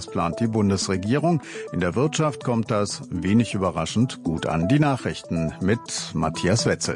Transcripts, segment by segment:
Das plant die Bundesregierung. In der Wirtschaft kommt das wenig überraschend gut an. Die Nachrichten mit Matthias Wetzel.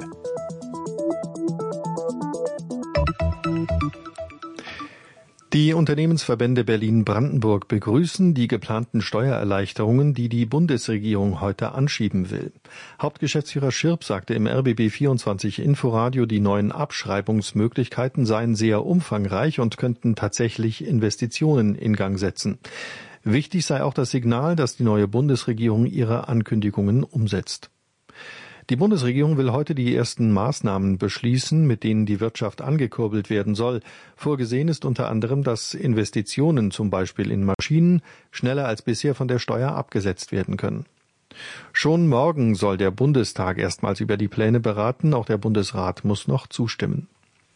Die Unternehmensverbände Berlin-Brandenburg begrüßen die geplanten Steuererleichterungen, die die Bundesregierung heute anschieben will. Hauptgeschäftsführer Schirp sagte im RBB24 Inforadio, die neuen Abschreibungsmöglichkeiten seien sehr umfangreich und könnten tatsächlich Investitionen in Gang setzen. Wichtig sei auch das Signal, dass die neue Bundesregierung ihre Ankündigungen umsetzt. Die Bundesregierung will heute die ersten Maßnahmen beschließen, mit denen die Wirtschaft angekurbelt werden soll. Vorgesehen ist unter anderem, dass Investitionen, zum Beispiel in Maschinen, schneller als bisher von der Steuer abgesetzt werden können. Schon morgen soll der Bundestag erstmals über die Pläne beraten, auch der Bundesrat muss noch zustimmen.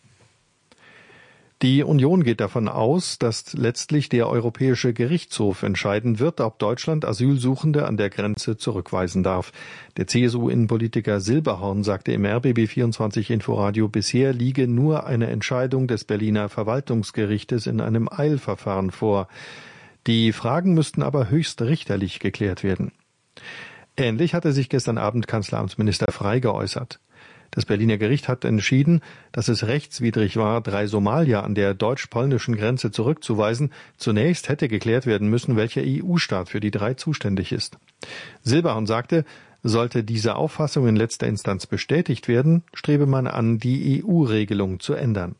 Die Union geht davon aus, dass letztlich der Europäische Gerichtshof entscheiden wird, ob Deutschland Asylsuchende an der Grenze zurückweisen darf. Der CSU-Innenpolitiker Silberhorn sagte im RBB24 Inforadio, bisher liege nur eine Entscheidung des Berliner Verwaltungsgerichtes in einem Eilverfahren vor. Die Fragen müssten aber höchstrichterlich geklärt werden. Ähnlich hatte sich gestern Abend Kanzleramtsminister Frey geäußert. Das Berliner Gericht hat entschieden, dass es rechtswidrig war, 3 Somalier an der deutsch-polnischen Grenze zurückzuweisen. Zunächst hätte geklärt werden müssen, welcher EU-Staat für die 3 zuständig ist. Silberhorn sagte, sollte diese Auffassung in letzter Instanz bestätigt werden, strebe man an, die EU-Regelung zu ändern.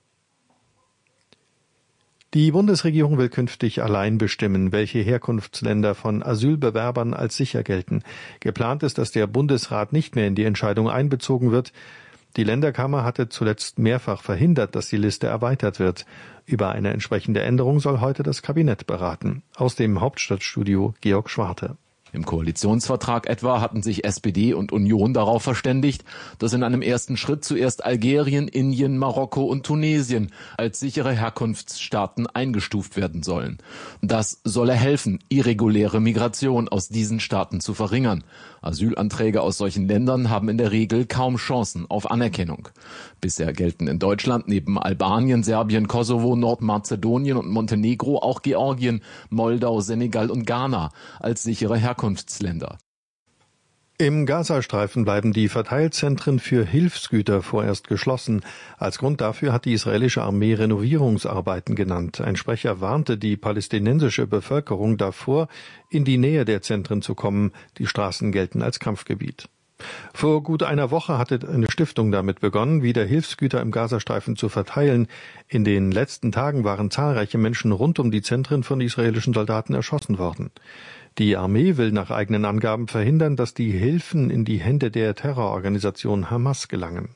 Die Bundesregierung will künftig allein bestimmen, welche Herkunftsländer von Asylbewerbern als sicher gelten. Geplant ist, dass der Bundesrat nicht mehr in die Entscheidung einbezogen wird. Die Länderkammer hatte zuletzt mehrfach verhindert, dass die Liste erweitert wird. Über eine entsprechende Änderung soll heute das Kabinett beraten. Aus dem Hauptstadtstudio Georg Schwarte. Im Koalitionsvertrag etwa hatten sich SPD und Union darauf verständigt, dass in einem ersten Schritt zuerst Algerien, Indien, Marokko und Tunesien als sichere Herkunftsstaaten eingestuft werden sollen. Das solle helfen, irreguläre Migration aus diesen Staaten zu verringern. Asylanträge aus solchen Ländern haben in der Regel kaum Chancen auf Anerkennung. Bisher gelten in Deutschland neben Albanien, Serbien, Kosovo, Nordmazedonien und Montenegro auch Georgien, Moldau, Senegal und Ghana als sichere Herkunftsländer. Im Gazastreifen bleiben die Verteilzentren für Hilfsgüter vorerst geschlossen. Als Grund dafür hat die israelische Armee Renovierungsarbeiten genannt. Ein Sprecher warnte die palästinensische Bevölkerung davor, in die Nähe der Zentren zu kommen. Die Straßen gelten als Kampfgebiet. Vor gut einer Woche hatte eine Stiftung damit begonnen, wieder Hilfsgüter im Gazastreifen zu verteilen. In den letzten Tagen waren zahlreiche Menschen rund um die Zentren von israelischen Soldaten erschossen worden. Die Armee will nach eigenen Angaben verhindern, dass die Hilfen in die Hände der Terrororganisation Hamas gelangen.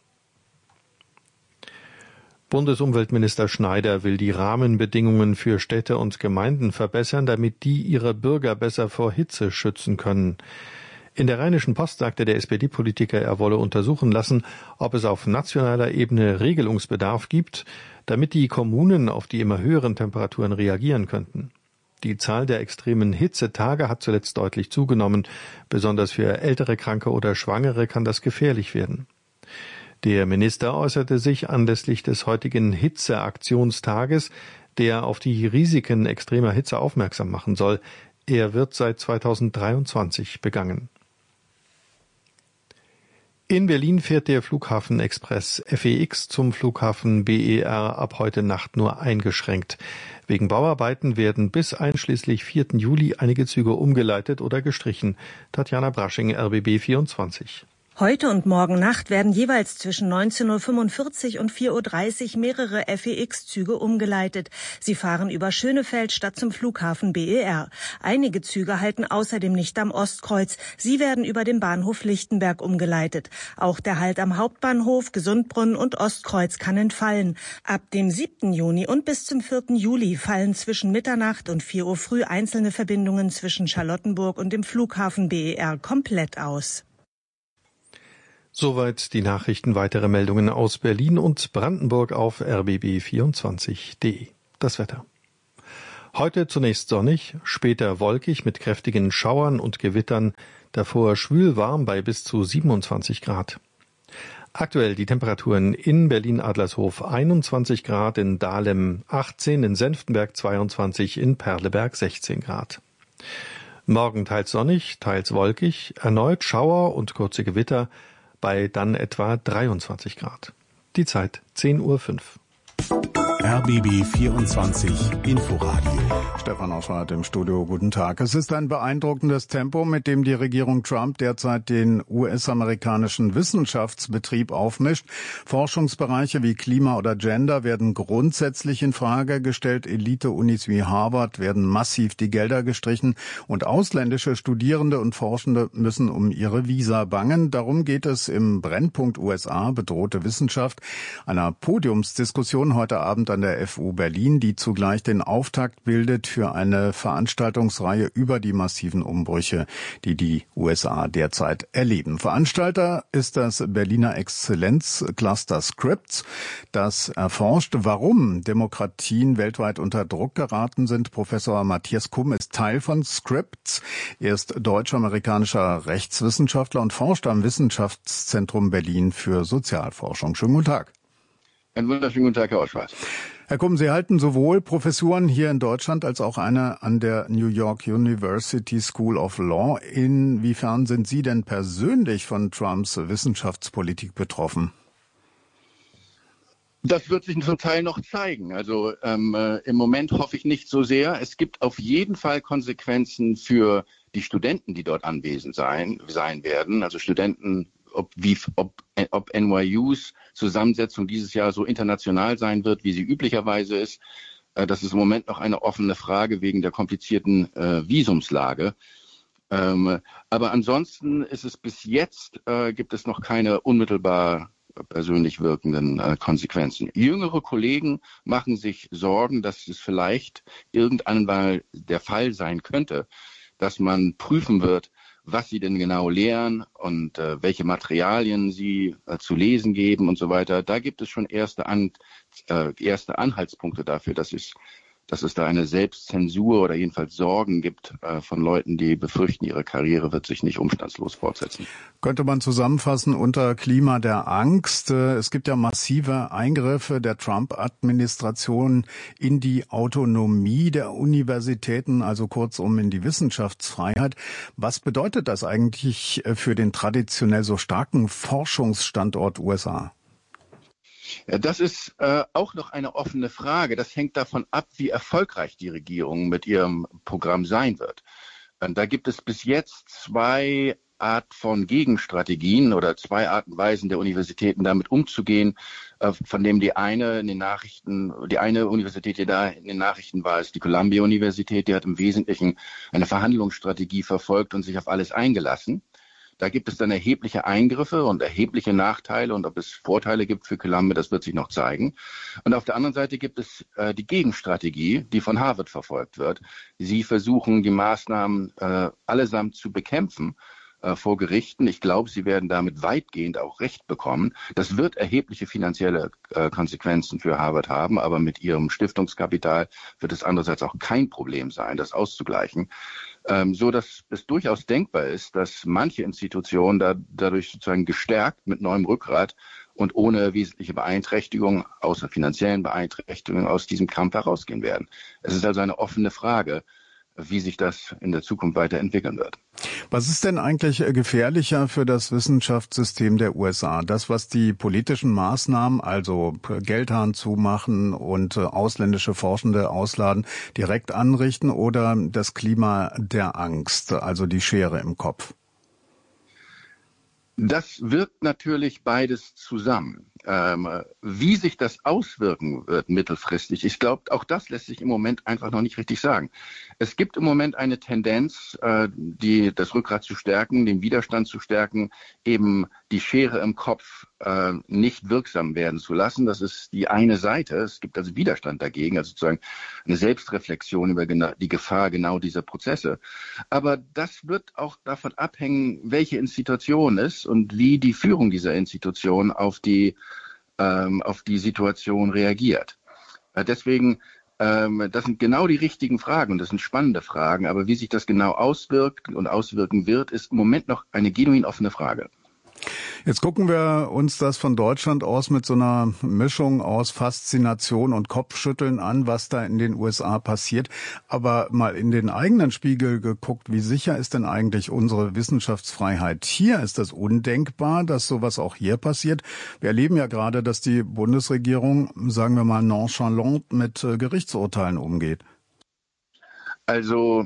Bundesumweltminister Schneider will die Rahmenbedingungen für Städte und Gemeinden verbessern, damit die ihre Bürger besser vor Hitze schützen können. In der Rheinischen Post sagte der SPD-Politiker, er wolle untersuchen lassen, ob es auf nationaler Ebene Regelungsbedarf gibt, damit die Kommunen auf die immer höheren Temperaturen reagieren könnten. Die Zahl der extremen Hitzetage hat zuletzt deutlich zugenommen. Besonders für ältere Kranke oder Schwangere kann das gefährlich werden. Der Minister äußerte sich anlässlich des heutigen Hitzeaktionstages, der auf die Risiken extremer Hitze aufmerksam machen soll. Er wird seit 2023 begangen. In Berlin fährt der Flughafen-Express FEX zum Flughafen BER ab heute Nacht nur eingeschränkt. Wegen Bauarbeiten werden bis einschließlich 4. Juli einige Züge umgeleitet oder gestrichen. Tatjana Brasching, RBB 24. Heute und morgen Nacht werden jeweils zwischen 19.45 Uhr und 4.30 Uhr mehrere FEX-Züge umgeleitet. Sie fahren über Schönefeld statt zum Flughafen BER. Einige Züge halten außerdem nicht am Ostkreuz. Sie werden über den Bahnhof Lichtenberg umgeleitet. Auch der Halt am Hauptbahnhof, Gesundbrunnen und Ostkreuz kann entfallen. Ab dem 7. Juni und bis zum 4. Juli fallen zwischen Mitternacht und 4 Uhr früh einzelne Verbindungen zwischen Charlottenburg und dem Flughafen BER komplett aus. Soweit die Nachrichten. Weitere Meldungen aus Berlin und Brandenburg auf rbb24.de. Das Wetter. Heute zunächst sonnig, später wolkig mit kräftigen Schauern und Gewittern, davor schwül warm bei bis zu 27 Grad. Aktuell die Temperaturen in Berlin-Adlershof 21 Grad, in Dahlem 18, in Senftenberg 22, in Perleberg 16 Grad. Morgen teils sonnig, teils wolkig, erneut Schauer und kurze Gewitter bei dann etwa 23 Grad. Die Zeit 10:05 Uhr. RBB 24 Inforadio. Stefan Oschwart im Studio, guten Tag. Es ist ein beeindruckendes Tempo, mit dem die Regierung Trump derzeit den US-amerikanischen Wissenschaftsbetrieb aufmischt. Forschungsbereiche wie Klima oder Gender werden grundsätzlich in Frage gestellt. Elite-Unis wie Harvard werden massiv die Gelder gestrichen und ausländische Studierende und Forschende müssen um ihre Visa bangen. Darum geht es im Brennpunkt USA, bedrohte Wissenschaft, einer Podiumsdiskussion heute Abend an der FU Berlin, die zugleich den Auftakt bildet für eine Veranstaltungsreihe über die massiven Umbrüche, die die USA derzeit erleben. Veranstalter ist das Berliner Exzellenzcluster Scripps, das erforscht, warum Demokratien weltweit unter Druck geraten sind. Professor Matthias Kumm ist Teil von Scripps. Er ist deutsch-amerikanischer Rechtswissenschaftler und forscht am Wissenschaftszentrum Berlin für Sozialforschung. Schönen guten Tag. Einen wunderschönen guten Tag, Herr Oschwart. Herr Kumm, Sie halten sowohl Professuren hier in Deutschland als auch eine an der New York University School of Law. Inwiefern sind Sie denn persönlich von Trumps Wissenschaftspolitik betroffen? Das wird sich zum Teil noch zeigen. Also im Moment hoffe ich nicht so sehr. Es gibt auf jeden Fall Konsequenzen für die Studenten, die dort anwesend sein werden. Also Studenten, ob NYUs Zusammensetzung dieses Jahr so international sein wird, wie sie üblicherweise ist. Das ist im Moment noch eine offene Frage wegen der komplizierten Visumslage. Aber ansonsten ist es bis jetzt, gibt es noch keine unmittelbar persönlich wirkenden Konsequenzen. Jüngere Kollegen machen sich Sorgen, dass es vielleicht irgendwann der Fall sein könnte, dass man prüfen wird, was sie denn genau lehren und welche Materialien sie zu lesen geben und so weiter. Da gibt es schon erste Anhaltspunkte dafür, dass es da eine Selbstzensur oder jedenfalls Sorgen gibt von Leuten, die befürchten, ihre Karriere wird sich nicht umstandslos fortsetzen. Könnte man zusammenfassen unter Klima der Angst. Es gibt ja massive Eingriffe der Trump-Administration in die Autonomie der Universitäten, also kurzum in die Wissenschaftsfreiheit. Was bedeutet das eigentlich für den traditionell so starken Forschungsstandort USA? Das ist auch noch eine offene Frage. Das hängt davon ab, wie erfolgreich die Regierung mit ihrem Programm sein wird. Da gibt es bis jetzt zwei Art von Gegenstrategien oder zwei Arten und Weisen der Universitäten damit umzugehen, von dem die eine Universität, die da in den Nachrichten war, ist die Columbia-Universität. Die hat im Wesentlichen eine Verhandlungsstrategie verfolgt und sich auf alles eingelassen. Da gibt es dann erhebliche Eingriffe und erhebliche Nachteile und ob es Vorteile gibt für Columbia, das wird sich noch zeigen. Und auf der anderen Seite gibt es die Gegenstrategie, die von Harvard verfolgt wird. Sie versuchen, die Maßnahmen allesamt zu bekämpfen vor Gerichten. Ich glaube, sie werden damit weitgehend auch Recht bekommen. Das wird erhebliche finanzielle Konsequenzen für Harvard haben, aber mit ihrem Stiftungskapital wird es andererseits auch kein Problem sein, das auszugleichen. So dass es durchaus denkbar ist, dass manche Institutionen dadurch sozusagen gestärkt mit neuem Rückgrat und ohne wesentliche Beeinträchtigung, außer finanziellen Beeinträchtigungen, aus diesem Kampf herausgehen werden. Es ist also eine offene Frage, wie sich das in der Zukunft weiterentwickeln wird. Was ist denn eigentlich gefährlicher für das Wissenschaftssystem der USA? Das, was die politischen Maßnahmen, also Geldhahn zumachen und ausländische Forschende ausladen, direkt anrichten, oder das Klima der Angst, also die Schere im Kopf? Das wirkt natürlich beides zusammen. Wie sich das auswirken wird mittelfristig, ich glaube, auch das lässt sich im Moment einfach noch nicht richtig sagen. Es gibt im Moment eine Tendenz, das Rückgrat zu stärken, den Widerstand zu stärken, eben die Schere im Kopf nicht wirksam werden zu lassen. Das ist die eine Seite. Es gibt also Widerstand dagegen, also sozusagen eine Selbstreflexion über die Gefahr genau dieser Prozesse. Aber das wird auch davon abhängen, welche Institution es ist und wie die Führung dieser Institution auf die Situation reagiert. Deswegen, das sind genau die richtigen Fragen und das sind spannende Fragen, aber wie sich das genau auswirkt und auswirken wird, ist im Moment noch eine genuin offene Frage. Jetzt gucken wir uns das von Deutschland aus mit so einer Mischung aus Faszination und Kopfschütteln an, was da in den USA passiert. Aber mal in den eigenen Spiegel geguckt, wie sicher ist denn eigentlich unsere Wissenschaftsfreiheit hier? Ist das undenkbar, dass sowas auch hier passiert? Wir erleben ja gerade, dass die Bundesregierung, sagen wir mal, nonchalant mit Gerichtsurteilen umgeht. Also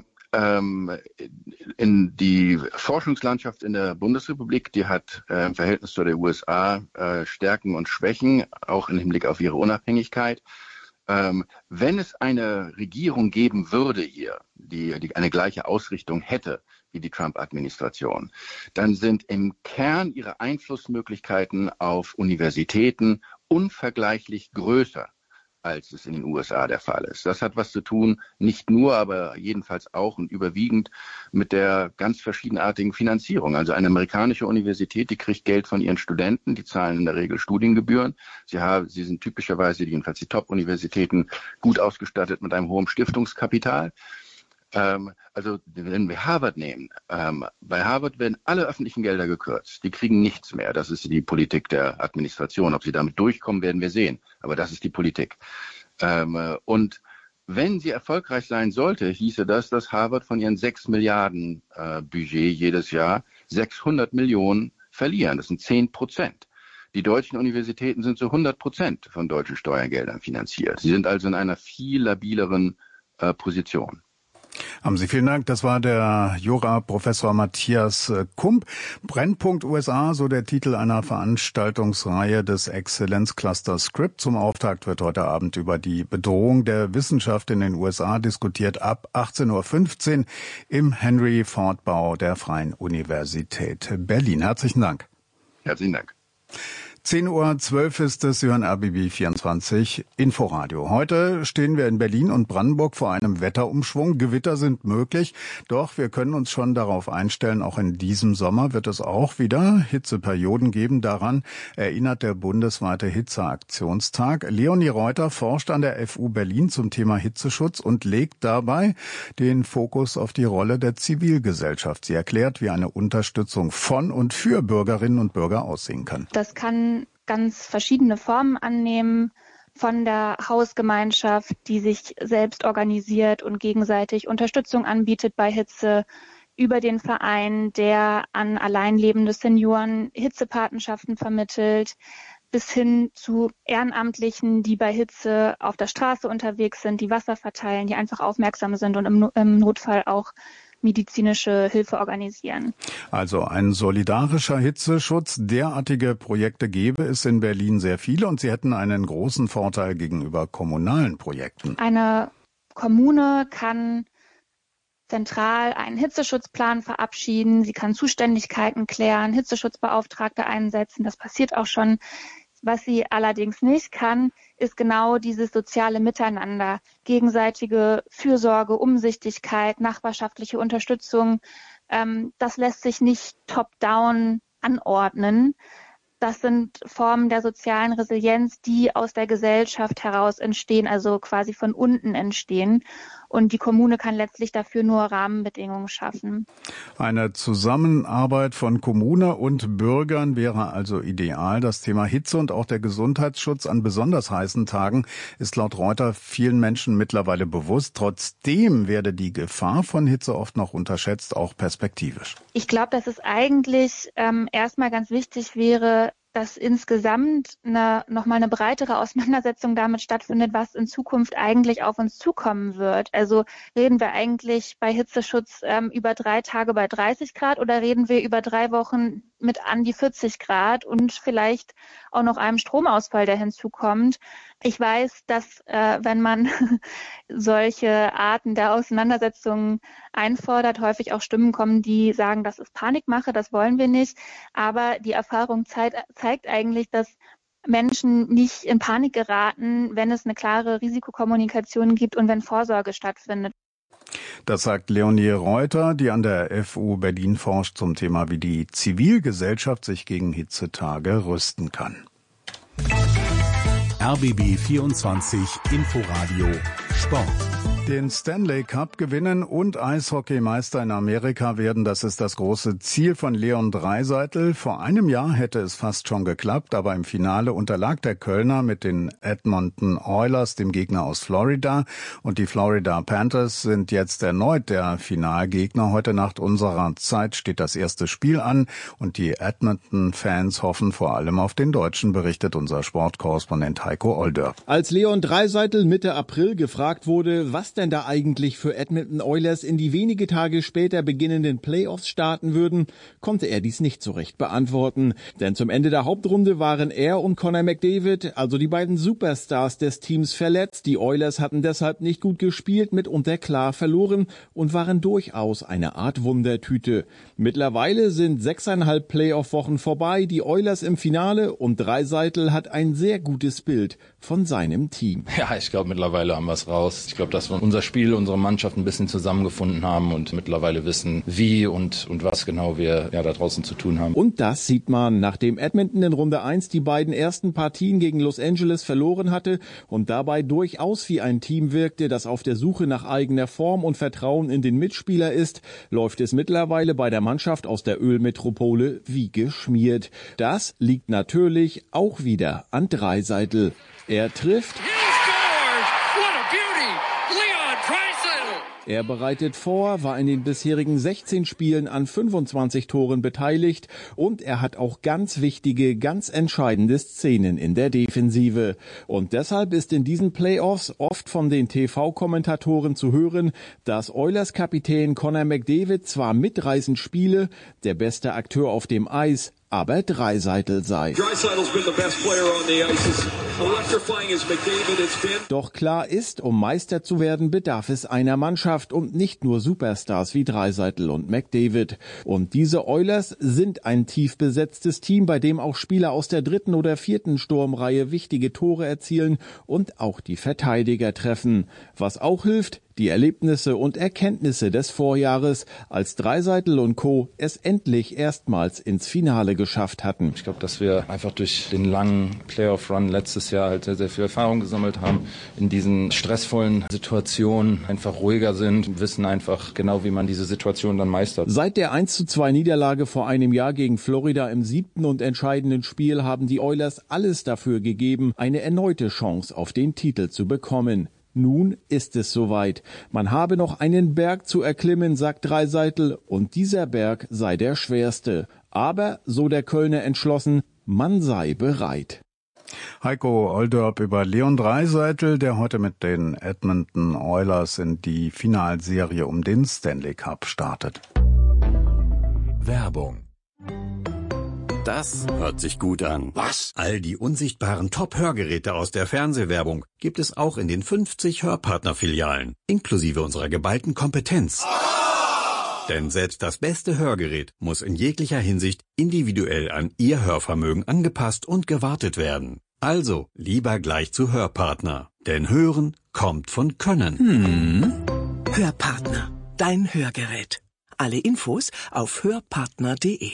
in die Forschungslandschaft in der Bundesrepublik, die hat im Verhältnis zu den USA Stärken und Schwächen, auch im Hinblick auf ihre Unabhängigkeit. Wenn es eine Regierung geben würde hier, die eine gleiche Ausrichtung hätte wie die Trump-Administration, dann sind im Kern ihre Einflussmöglichkeiten auf Universitäten unvergleichlich größer, als es in den USA der Fall ist. Das hat was zu tun, nicht nur, aber jedenfalls auch und überwiegend mit der ganz verschiedenartigen Finanzierung. Also eine amerikanische Universität, die kriegt Geld von ihren Studenten, die zahlen in der Regel Studiengebühren. Sie sind typischerweise, jedenfalls die Top-Universitäten, gut ausgestattet mit einem hohen Stiftungskapital. Also wenn wir Harvard nehmen, bei Harvard werden alle öffentlichen Gelder gekürzt. Die kriegen nichts mehr. Das ist die Politik der Administration. Ob sie damit durchkommen, werden wir sehen. Aber das ist die Politik. Und wenn sie erfolgreich sein sollte, hieße das, dass Harvard von ihren 6 Milliarden Budget jedes Jahr 600 Millionen verlieren. Das sind 10%. Die deutschen Universitäten sind zu 100% von deutschen Steuergeldern finanziert. Sie sind also in einer viel labileren Position. Haben Sie vielen Dank. Das war der Jura-Professor Matthias Kump. Brennpunkt USA, so der Titel einer Veranstaltungsreihe des Exzellenzcluster Scrip. Zum Auftakt wird heute Abend über die Bedrohung der Wissenschaft in den USA diskutiert ab 18.15 Uhr im Henry-Ford-Bau der Freien Universität Berlin. Herzlichen Dank. Herzlichen Dank. 10.12 Uhr ist es, Sie hören RBB 24 Inforadio. Heute stehen wir in Berlin und Brandenburg vor einem Wetterumschwung. Gewitter sind möglich, doch wir können uns schon darauf einstellen, auch in diesem Sommer wird es auch wieder Hitzeperioden geben. Daran erinnert der bundesweite Hitzeaktionstag. Leonie Reuter forscht an der FU Berlin zum Thema Hitzeschutz und legt dabei den Fokus auf die Rolle der Zivilgesellschaft. Sie erklärt, wie eine Unterstützung von und für Bürgerinnen und Bürger aussehen kann. Das kann ganz verschiedene Formen annehmen, von der Hausgemeinschaft, die sich selbst organisiert und gegenseitig Unterstützung anbietet bei Hitze, über den Verein, der an allein lebende Senioren Hitzepatenschaften vermittelt, bis hin zu Ehrenamtlichen, die bei Hitze auf der Straße unterwegs sind, die Wasser verteilen, die einfach aufmerksam sind und im Notfall auch medizinische Hilfe organisieren. Also ein solidarischer Hitzeschutz. Derartige Projekte gäbe es in Berlin sehr viele und sie hätten einen großen Vorteil gegenüber kommunalen Projekten. Eine Kommune kann zentral einen Hitzeschutzplan verabschieden. Sie kann Zuständigkeiten klären, Hitzeschutzbeauftragte einsetzen. Das passiert auch schon. Was sie allerdings nicht kann, ist genau dieses soziale Miteinander, gegenseitige Fürsorge, Umsichtigkeit, nachbarschaftliche Unterstützung. Das lässt sich nicht top-down anordnen. Das sind Formen der sozialen Resilienz, die aus der Gesellschaft heraus entstehen, also quasi von unten entstehen. Und die Kommune kann letztlich dafür nur Rahmenbedingungen schaffen. Eine Zusammenarbeit von Kommune und Bürgern wäre also ideal. Das Thema Hitze und auch der Gesundheitsschutz an besonders heißen Tagen ist laut Reuter vielen Menschen mittlerweile bewusst. Trotzdem werde die Gefahr von Hitze oft noch unterschätzt, auch perspektivisch. Ich glaube, dass es eigentlich erstmal ganz wichtig wäre, dass insgesamt nochmal eine breitere Auseinandersetzung damit stattfindet, was in Zukunft eigentlich auf uns zukommen wird. Also reden wir eigentlich bei Hitzeschutz über 3 Tage bei 30 Grad oder reden wir über 3 Wochen mit an die 40 Grad und vielleicht auch noch einem Stromausfall, der hinzukommt. Ich weiß, dass wenn man solche Arten der Auseinandersetzungen einfordert, häufig auch Stimmen kommen, die sagen, das ist Panikmache, das wollen wir nicht. Aber die Erfahrung zeigt eigentlich, dass Menschen nicht in Panik geraten, wenn es eine klare Risikokommunikation gibt und wenn Vorsorge stattfindet. Das sagt Leonie Reuter, die an der FU Berlin forscht zum Thema, wie die Zivilgesellschaft sich gegen Hitzetage rüsten kann. RBB 24 Inforadio Sport. Den Stanley Cup gewinnen und Eishockeymeister in Amerika werden, das ist das große Ziel von Leon Draisaitl. Vor einem Jahr hätte es fast schon geklappt, aber im Finale unterlag der Kölner mit den Edmonton Oilers, dem Gegner aus Florida. Und die Florida Panthers sind jetzt erneut der Finalgegner. Heute Nacht unserer Zeit steht das erste Spiel an und die Edmonton-Fans hoffen vor allem auf den Deutschen, berichtet unser Sportkorrespondent Heiko Older. Als Leon Draisaitl Mitte April gefragt wurde, was denn da eigentlich für Edmonton Oilers in die wenige Tage später beginnenden Playoffs starten würden, konnte er dies nicht so recht beantworten. Denn zum Ende der Hauptrunde waren er und Connor McDavid, also die beiden Superstars des Teams, verletzt. Die Oilers hatten deshalb nicht gut gespielt, mitunter klar verloren und waren durchaus eine Art Wundertüte. Mittlerweile sind 6,5 Playoff-Wochen vorbei, die Oilers im Finale und Draisaitl hat ein sehr gutes Bild von seinem Team. Ja, ich glaube, mittlerweile haben wir es raus. Ich glaube, dass wir unser Spiel, unsere Mannschaft ein bisschen zusammengefunden haben und mittlerweile wissen, wie und was genau wir da draußen zu tun haben. Und das sieht man, nachdem Edmonton in Runde 1 die beiden ersten Partien gegen Los Angeles verloren hatte und dabei durchaus wie ein Team wirkte, das auf der Suche nach eigener Form und Vertrauen in den Mitspieler ist, läuft es mittlerweile bei der Mannschaft aus der Ölmetropole wie geschmiert. Das liegt natürlich auch wieder an Draisaitl. Er trifft. Er bereitet vor, war in den bisherigen 16 Spielen an 25 Toren beteiligt und er hat auch ganz wichtige, ganz entscheidende Szenen in der Defensive. Und deshalb ist in diesen Playoffs oft von den TV-Kommentatoren zu hören, dass Oilers-Kapitän Connor McDavid zwar mitreißend spiele, der beste Akteur auf dem Eis, aber Draisaitl sei. Doch klar ist, um Meister zu werden, bedarf es einer Mannschaft und nicht nur Superstars wie Draisaitl und McDavid. Und diese Oilers sind ein tief besetztes Team, bei dem auch Spieler aus der 3. oder 4. Sturmreihe wichtige Tore erzielen und auch die Verteidiger treffen. Was auch hilft, die Erlebnisse und Erkenntnisse des Vorjahres, als Draisaitl und Co. es endlich erstmals ins Finale geschafft hatten. Ich glaube, dass wir einfach durch den langen Playoff-Run letztes Jahr halt sehr, sehr viel Erfahrung gesammelt haben, in diesen stressvollen Situationen einfach ruhiger sind, wissen einfach genau, wie man diese Situation dann meistert. Seit der 1:2 Niederlage vor einem Jahr gegen Florida im 7. und entscheidenden Spiel haben die Oilers alles dafür gegeben, eine erneute Chance auf den Titel zu bekommen. Nun ist es soweit. Man habe noch einen Berg zu erklimmen, sagt Draisaitl, und dieser Berg sei der schwerste. Aber, so der Kölner entschlossen, man sei bereit. Heiko Olderb über Leon Draisaitl, der heute mit den Edmonton Oilers in die Finalserie um den Stanley Cup startet. Werbung. Das hört sich gut an. Was? All die unsichtbaren Top-Hörgeräte aus der Fernsehwerbung gibt es auch in den 50 Hörpartner-Filialen, inklusive unserer geballten Kompetenz. Denn selbst das beste Hörgerät muss in jeglicher Hinsicht individuell an Ihr Hörvermögen angepasst und gewartet werden. Also lieber gleich zu Hörpartner, denn Hören kommt von Können. Hörpartner, dein Hörgerät. Alle Infos auf hörpartner.de.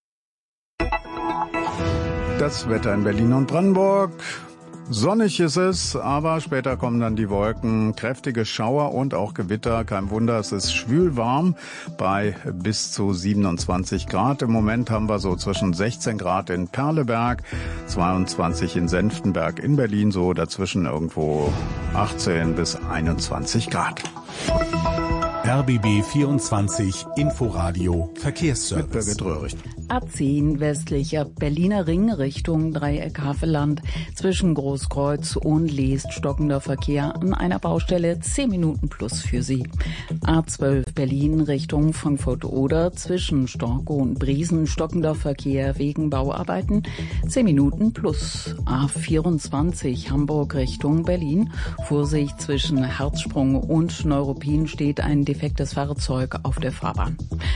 Das Wetter in Berlin und Brandenburg. Sonnig ist es, aber später kommen dann die Wolken, kräftige Schauer und auch Gewitter. Kein Wunder, es ist schwül warm bei bis zu 27 Grad. Im Moment haben wir so zwischen 16 Grad in Perleberg, 22 in Senftenberg in Berlin, so dazwischen irgendwo 18 bis 21 Grad. RBB 24 Inforadio Verkehrsservice. Mit Birgit Röhrig. A10 westlicher Berliner Ring Richtung Dreieck Havelland. Zwischen Großkreuz und Leest stockender Verkehr an einer Baustelle 10 Minuten plus für Sie. A12 Berlin Richtung Frankfurt-Oder. Zwischen Storkow und Briesen stockender Verkehr wegen Bauarbeiten 10 Minuten plus. A24 Hamburg Richtung Berlin. Vorsicht, zwischen Herzsprung und Neuruppin steht ein defektes Fahrzeug auf der Fahrbahn.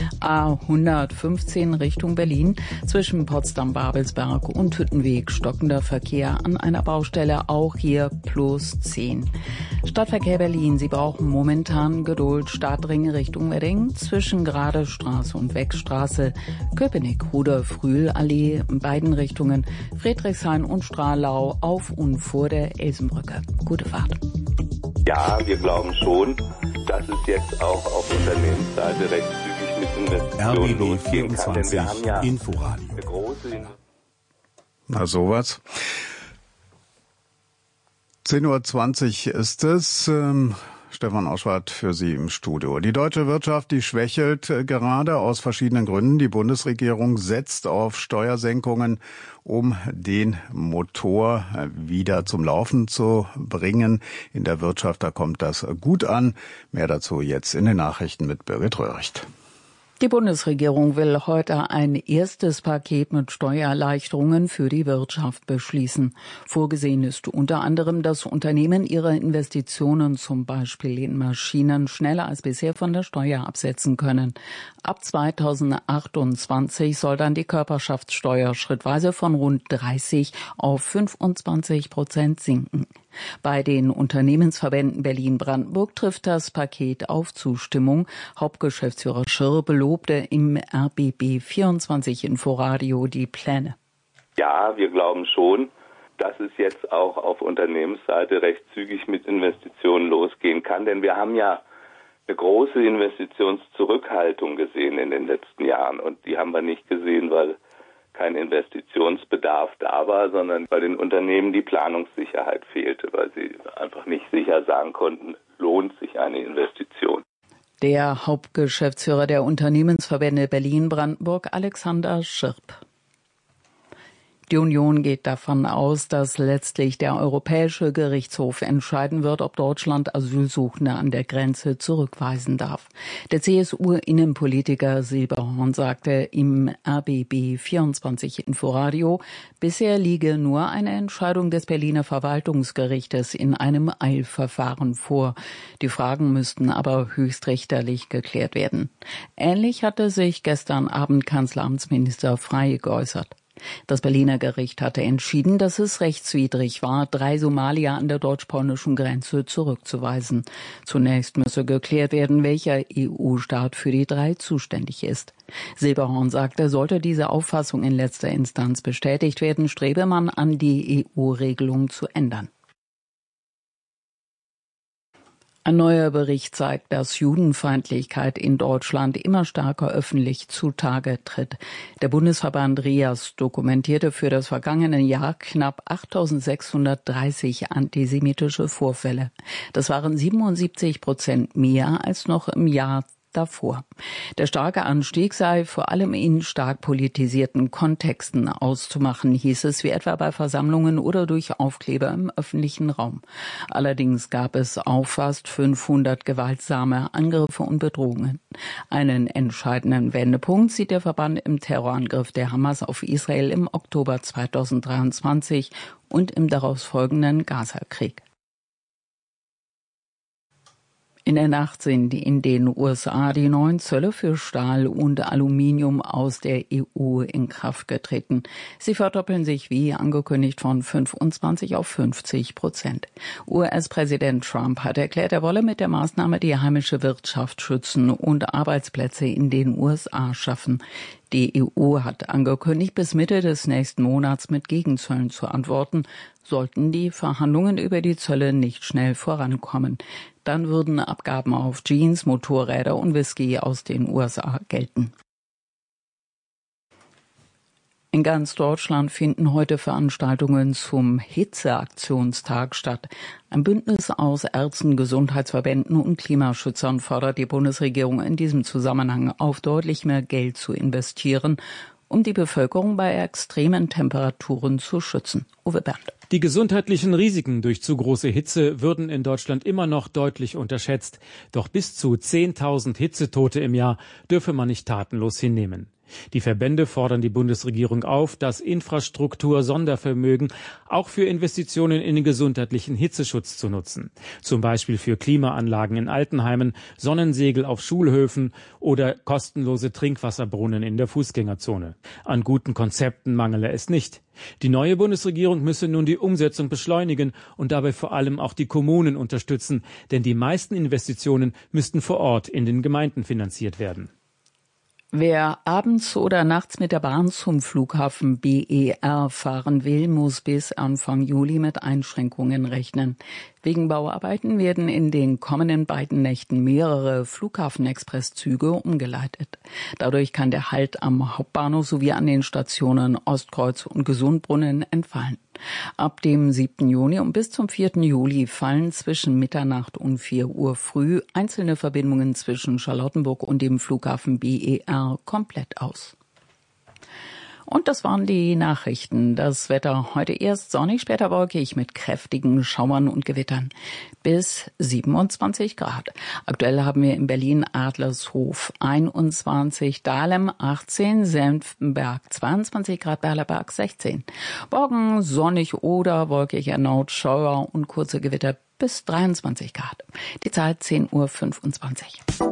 A115 Richtung Berlin, zwischen Potsdam-Babelsberg und Hüttenweg stockender Verkehr an einer Baustelle, auch hier plus 10. Stadtverkehr Berlin, Sie brauchen momentan Geduld. Stadtring Richtung Wedding, zwischen Gradestraße und Wegstraße, Köpenick, Rudolf-Rühl-Allee in beiden Richtungen, Friedrichshain und Strahlau auf und vor der Elsenbrücke. Gute Fahrt. Ja, wir glauben schon, dass es jetzt auch auf Unternehmensseite recht zügig mit Investitionen losgehen kann. Denn wir haben ja Inforadio. eine große... Na sowas. 10:20 Uhr ist es. Stefan Oschwart für Sie im Studio. Die deutsche Wirtschaft, die schwächelt gerade aus verschiedenen Gründen. Die Bundesregierung setzt auf Steuersenkungen, um den Motor wieder zum Laufen zu bringen. In der Wirtschaft, da kommt das gut an. Mehr dazu jetzt in den Nachrichten mit Birgit Röhricht. Die Bundesregierung will heute ein erstes Paket mit Steuererleichterungen für die Wirtschaft beschließen. Vorgesehen ist unter anderem, dass Unternehmen ihre Investitionen zum Beispiel in Maschinen schneller als bisher von der Steuer absetzen können. Ab 2028 soll dann die Körperschaftssteuer schrittweise von rund 30 auf 25% sinken. Bei den Unternehmensverbänden Berlin-Brandenburg trifft das Paket auf Zustimmung. Hauptgeschäftsführer Schirr belobte im RBB 24 Inforadio die Pläne. Ja, wir glauben schon, dass es jetzt auch auf Unternehmensseite recht zügig mit Investitionen losgehen kann. Denn wir haben ja eine große Investitionszurückhaltung gesehen in den letzten Jahren. Und die haben wir nicht gesehen, weil kein Investitionsbedarf da war, sondern weil den Unternehmen die Planungssicherheit fehlte, weil sie einfach nicht sicher sagen konnten, lohnt sich eine Investition. Der Hauptgeschäftsführer der Unternehmensverbände Berlin-Brandenburg, Alexander Schirp. Die Union geht davon aus, dass letztlich der Europäische Gerichtshof entscheiden wird, ob Deutschland Asylsuchende an der Grenze zurückweisen darf. Der CSU-Innenpolitiker Silberhorn sagte im RBB 24 Inforadio, bisher liege nur eine Entscheidung des Berliner Verwaltungsgerichtes in einem Eilverfahren vor. Die Fragen müssten aber höchstrichterlich geklärt werden. Ähnlich hatte sich gestern Abend Kanzleramtsminister Frey geäußert. Das Berliner Gericht hatte entschieden, dass es rechtswidrig war, 3 Somalier an der deutsch-polnischen Grenze zurückzuweisen. Zunächst müsse geklärt werden, welcher EU-Staat für die 3 zuständig ist. Silberhorn sagte, sollte diese Auffassung in letzter Instanz bestätigt werden, strebe man an, die EU-Regelung zu ändern. Ein neuer Bericht zeigt, dass Judenfeindlichkeit in Deutschland immer stärker öffentlich zutage tritt. Der Bundesverband RIAS dokumentierte für das vergangene Jahr knapp 8.630 antisemitische Vorfälle. Das waren 77% mehr als noch im Jahr davor. Der starke Anstieg sei vor allem in stark politisierten Kontexten auszumachen, hieß es, wie etwa bei Versammlungen oder durch Aufkleber im öffentlichen Raum. Allerdings gab es auch fast 500 gewaltsame Angriffe und Bedrohungen. Einen entscheidenden Wendepunkt sieht der Verband im Terrorangriff der Hamas auf Israel im Oktober 2023 und im daraus folgenden Gaza-Krieg. In der Nacht sind in den USA die neuen Zölle für Stahl und Aluminium aus der EU in Kraft getreten. Sie verdoppeln sich wie angekündigt von 25 auf 50%. US-Präsident Trump hat erklärt, er wolle mit der Maßnahme die heimische Wirtschaft schützen und Arbeitsplätze in den USA schaffen. Die EU hat angekündigt, bis Mitte des nächsten Monats mit Gegenzöllen zu antworten, sollten die Verhandlungen über die Zölle nicht schnell vorankommen. Dann würden Abgaben auf Jeans, Motorräder und Whisky aus den USA gelten. In ganz Deutschland finden heute Veranstaltungen zum Hitzeaktionstag statt. Ein Bündnis aus Ärzten, Gesundheitsverbänden und Klimaschützern fordert die Bundesregierung in diesem Zusammenhang auf, deutlich mehr Geld zu investieren, um die Bevölkerung bei extremen Temperaturen zu schützen. Uwe Bernd. Die gesundheitlichen Risiken durch zu große Hitze würden in Deutschland immer noch deutlich unterschätzt. Doch bis zu 10.000 Hitzetote im Jahr dürfe man nicht tatenlos hinnehmen. Die Verbände fordern die Bundesregierung auf, das Infrastruktur-Sondervermögen auch für Investitionen in den gesundheitlichen Hitzeschutz zu nutzen. Zum Beispiel für Klimaanlagen in Altenheimen, Sonnensegel auf Schulhöfen oder kostenlose Trinkwasserbrunnen in der Fußgängerzone. An guten Konzepten mangele es nicht. Die neue Bundesregierung müsse nun die Umsetzung beschleunigen und dabei vor allem auch die Kommunen unterstützen, denn die meisten Investitionen müssten vor Ort in den Gemeinden finanziert werden. Wer abends oder nachts mit der Bahn zum Flughafen BER fahren will, muss bis Anfang Juli mit Einschränkungen rechnen. Wegen Bauarbeiten werden in den kommenden beiden Nächten mehrere Flughafen-Express-Züge umgeleitet. Dadurch kann der Halt am Hauptbahnhof sowie an den Stationen Ostkreuz und Gesundbrunnen entfallen. Ab dem 7. Juni und bis zum 4. Juli fallen zwischen Mitternacht und 4 Uhr früh einzelne Verbindungen zwischen Charlottenburg und dem Flughafen BER komplett aus. Und das waren die Nachrichten. Das Wetter heute erst sonnig, später wolkig mit kräftigen Schauern und Gewittern. Bis 27 Grad. Aktuell haben wir in Berlin Adlershof 21, Dahlem 18, Senftenberg 22 Grad, Berleberg 16. Morgen sonnig oder wolkig erneut, Schauer und kurze Gewitter bis 23 Grad. Die Zeit 10:25 Uhr.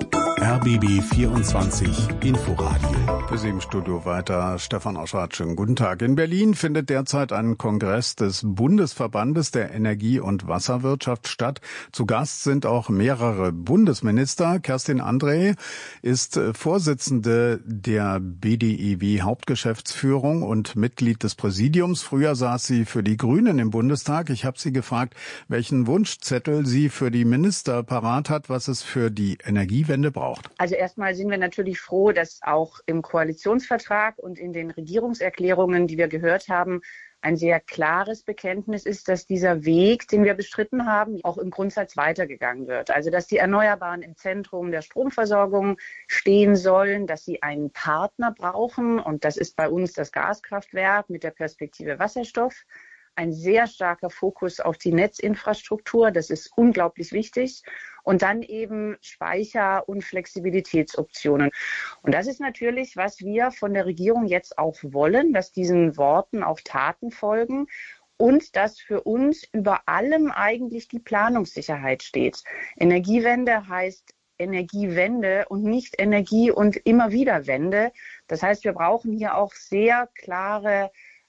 RBB 24 Inforadio. Für Sie im Studio weiter Stefan Oschardt. Schönen guten Tag. In Berlin findet derzeit ein Kongress des Bundesverbandes der Energie- und Wasserwirtschaft statt. Zu Gast sind auch mehrere Bundesminister. Kerstin André ist Vorsitzende der BDEW Hauptgeschäftsführung und Mitglied des Präsidiums. Früher saß sie für die Grünen im Bundestag. Ich habe sie gefragt, welchen Wunschzettel sie für die Minister parat hat, was es für die Energiewende braucht. Also erstmal sind wir natürlich froh, dass auch im Koalitionsvertrag und in den Regierungserklärungen, die wir gehört haben, ein sehr klares Bekenntnis ist, dass dieser Weg, den wir bestritten haben, auch im Grundsatz weitergegangen wird. Also dass die Erneuerbaren im Zentrum der Stromversorgung stehen sollen, dass sie einen Partner brauchen. Und das ist bei uns das Gaskraftwerk mit der Perspektive Wasserstoff. Ein sehr starker Fokus auf die Netzinfrastruktur, das ist unglaublich wichtig. Und dann eben Speicher- und Flexibilitätsoptionen. Und das ist natürlich, was wir von der Regierung jetzt auch wollen, dass diesen Worten auch Taten folgen und dass für uns über allem eigentlich die Planungssicherheit steht. Energiewende heißt Energiewende und nicht Energie- und immer wieder Wende. Das heißt, wir brauchen hier auch sehr klare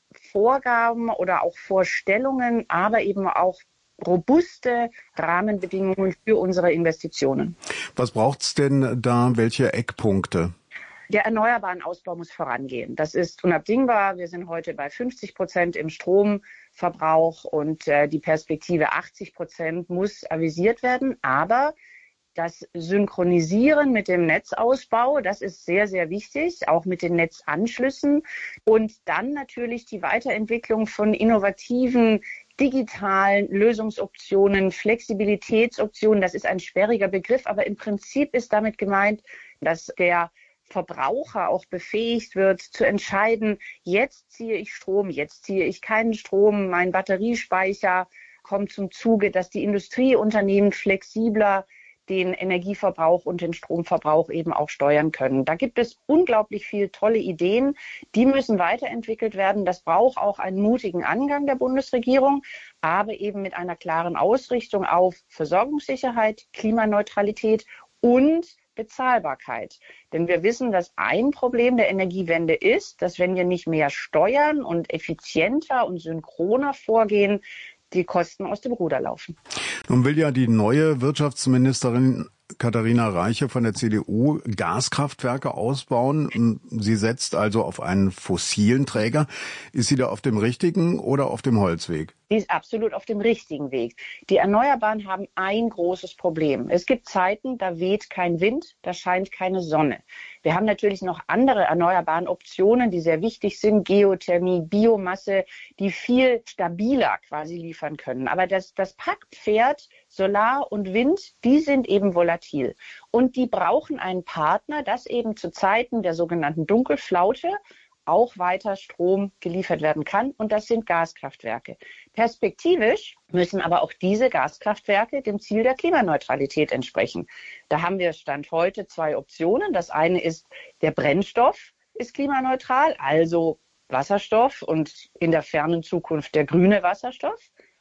Vorgaben oder auch Vorstellungen, aber eben auch robuste Rahmenbedingungen für unsere Investitionen. Was braucht's denn da? Welche Eckpunkte? Der erneuerbaren Ausbau muss vorangehen. Das ist unabdingbar. Wir sind heute bei 50% im Stromverbrauch und die Perspektive 80% muss avisiert werden. Aber das Synchronisieren mit dem Netzausbau, das ist sehr, sehr wichtig, auch mit den Netzanschlüssen. Und dann natürlich die Weiterentwicklung von innovativen digitalen Lösungsoptionen, Flexibilitätsoptionen. Das ist ein sperriger Begriff, aber im Prinzip ist damit gemeint, dass der Verbraucher auch befähigt wird, zu entscheiden, jetzt ziehe ich Strom, jetzt ziehe ich keinen Strom, mein Batteriespeicher kommt zum Zuge, dass die Industrieunternehmen flexibler den Energieverbrauch und den Stromverbrauch eben auch steuern können. Da gibt es unglaublich viele tolle Ideen, die müssen weiterentwickelt werden. Das braucht auch einen mutigen Angang der Bundesregierung, aber eben mit einer klaren Ausrichtung auf Versorgungssicherheit, Klimaneutralität und Bezahlbarkeit. Denn wir wissen, dass ein Problem der Energiewende ist, dass wenn wir nicht mehr steuern und effizienter und synchroner vorgehen, die Kosten aus dem Ruder laufen. Nun will ja die neue Wirtschaftsministerin Katharina Reiche von der CDU Gaskraftwerke ausbauen. Sie setzt also auf einen fossilen Träger. Ist sie da auf dem richtigen oder auf dem Holzweg? Die ist absolut auf dem richtigen Weg. Die Erneuerbaren haben ein großes Problem. Es gibt Zeiten, da weht kein Wind, da scheint keine Sonne. Wir haben natürlich noch andere erneuerbaren Optionen, die sehr wichtig sind. Geothermie, Biomasse, die viel stabiler quasi liefern können. Aber das Packpferd, Solar und Wind, die sind eben volatil. Und die brauchen einen Partner, das eben zu Zeiten der sogenannten Dunkelflaute auch weiter Strom geliefert werden kann. Und das sind Gaskraftwerke. Perspektivisch müssen aber auch diese Gaskraftwerke dem Ziel der Klimaneutralität entsprechen. Da haben wir Stand heute 2 Optionen. Das eine ist, der Brennstoff ist klimaneutral, also Wasserstoff und in der fernen Zukunft der grüne Wasserstoff.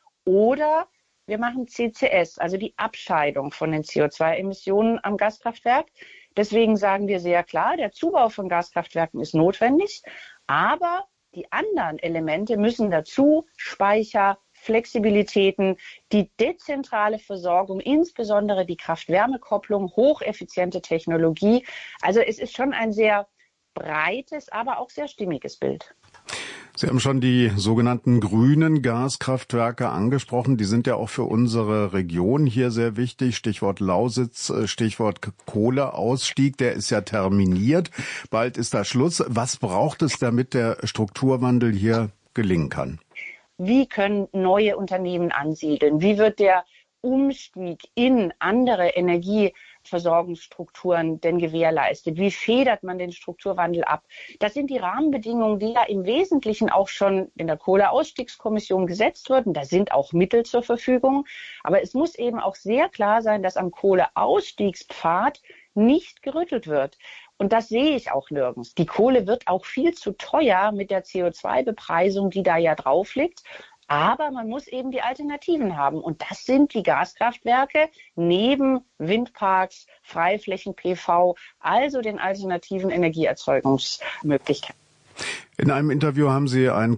Oder wir machen CCS, also die Abscheidung von den CO2-Emissionen am Gaskraftwerk. Deswegen sagen wir sehr klar, der Zubau von Gaskraftwerken ist notwendig, aber die anderen Elemente müssen dazu, Speicher, Flexibilitäten, die dezentrale Versorgung, insbesondere die Kraft-Wärme-Kopplung, hocheffiziente Technologie. Also es ist schon ein sehr breites, aber auch sehr stimmiges Bild. Sie haben schon die sogenannten grünen Gaskraftwerke angesprochen. Die sind ja auch für unsere Region hier sehr wichtig. Stichwort Lausitz, Stichwort Kohleausstieg, der ist ja terminiert. Bald ist da Schluss. Was braucht es, damit der Strukturwandel hier gelingen kann? Wie können neue Unternehmen ansiedeln? Wie wird der Umstieg in andere Energieversorgungsstrukturen denn gewährleistet? Wie federt man den Strukturwandel ab? Das sind die Rahmenbedingungen, die ja im Wesentlichen auch schon in der Kohleausstiegskommission gesetzt wurden. Da sind auch Mittel zur Verfügung. Aber es muss eben auch sehr klar sein, dass am Kohleausstiegspfad nicht gerüttelt wird. Und das sehe ich auch nirgends. Die Kohle wird auch viel zu teuer mit der CO2-Bepreisung, die da ja drauf liegt. Aber man muss eben die Alternativen haben. Und das sind die Gaskraftwerke neben Windparks, Freiflächen-PV, also den alternativen Energieerzeugungsmöglichkeiten. In einem Interview haben Sie ein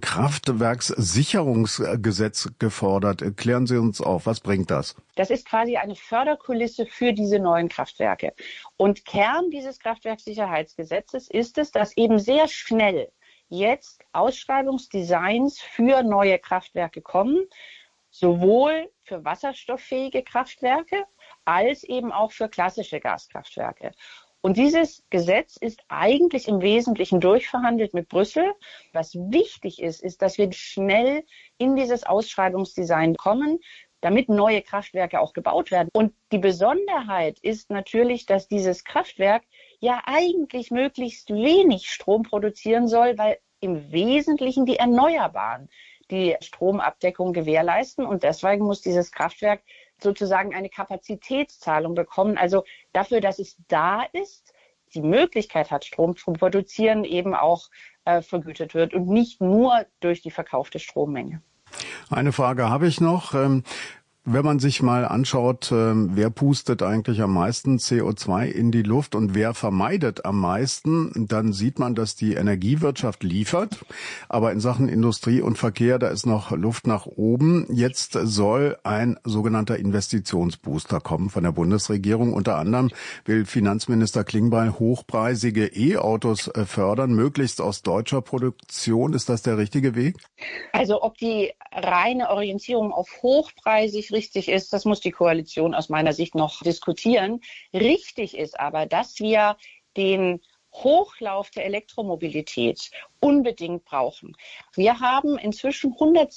Kraftwerkssicherungsgesetz gefordert. Klären Sie uns auf, was bringt das? Das ist quasi eine Förderkulisse für diese neuen Kraftwerke. Und Kern dieses Kraftwerkssicherheitsgesetzes ist es, dass eben sehr schnell jetzt Ausschreibungsdesigns für neue Kraftwerke kommen, sowohl für wasserstofffähige Kraftwerke als eben auch für klassische Gaskraftwerke. Und dieses Gesetz ist eigentlich im Wesentlichen durchverhandelt mit Brüssel. Was wichtig ist, ist, dass wir schnell in dieses Ausschreibungsdesign kommen, damit neue Kraftwerke auch gebaut werden. Und die Besonderheit ist natürlich, dass dieses Kraftwerk ja eigentlich möglichst wenig Strom produzieren soll, weil im Wesentlichen die Erneuerbaren die Stromabdeckung gewährleisten. Und deswegen muss dieses Kraftwerk sozusagen eine Kapazitätszahlung bekommen. Also dafür, dass es da ist, die Möglichkeit hat, Strom zu produzieren, eben auch vergütet wird und nicht nur durch die verkaufte Strommenge. Eine Frage habe ich noch. Wenn man sich mal anschaut, wer pustet eigentlich am meisten CO2 in die Luft und wer vermeidet am meisten, dann sieht man, dass die Energiewirtschaft liefert. Aber in Sachen Industrie und Verkehr, da ist noch Luft nach oben. Jetzt soll ein sogenannter Investitionsbooster kommen von der Bundesregierung. Unter anderem will Finanzminister Klingbeil hochpreisige E-Autos fördern, möglichst aus deutscher Produktion. Ist das der richtige Weg? Also ob die reine Orientierung auf hochpreisig richtig ist, das muss die Koalition aus meiner Sicht noch diskutieren. Richtig ist aber, dass wir den Hochlauf der Elektromobilität unbedingt brauchen. Wir haben inzwischen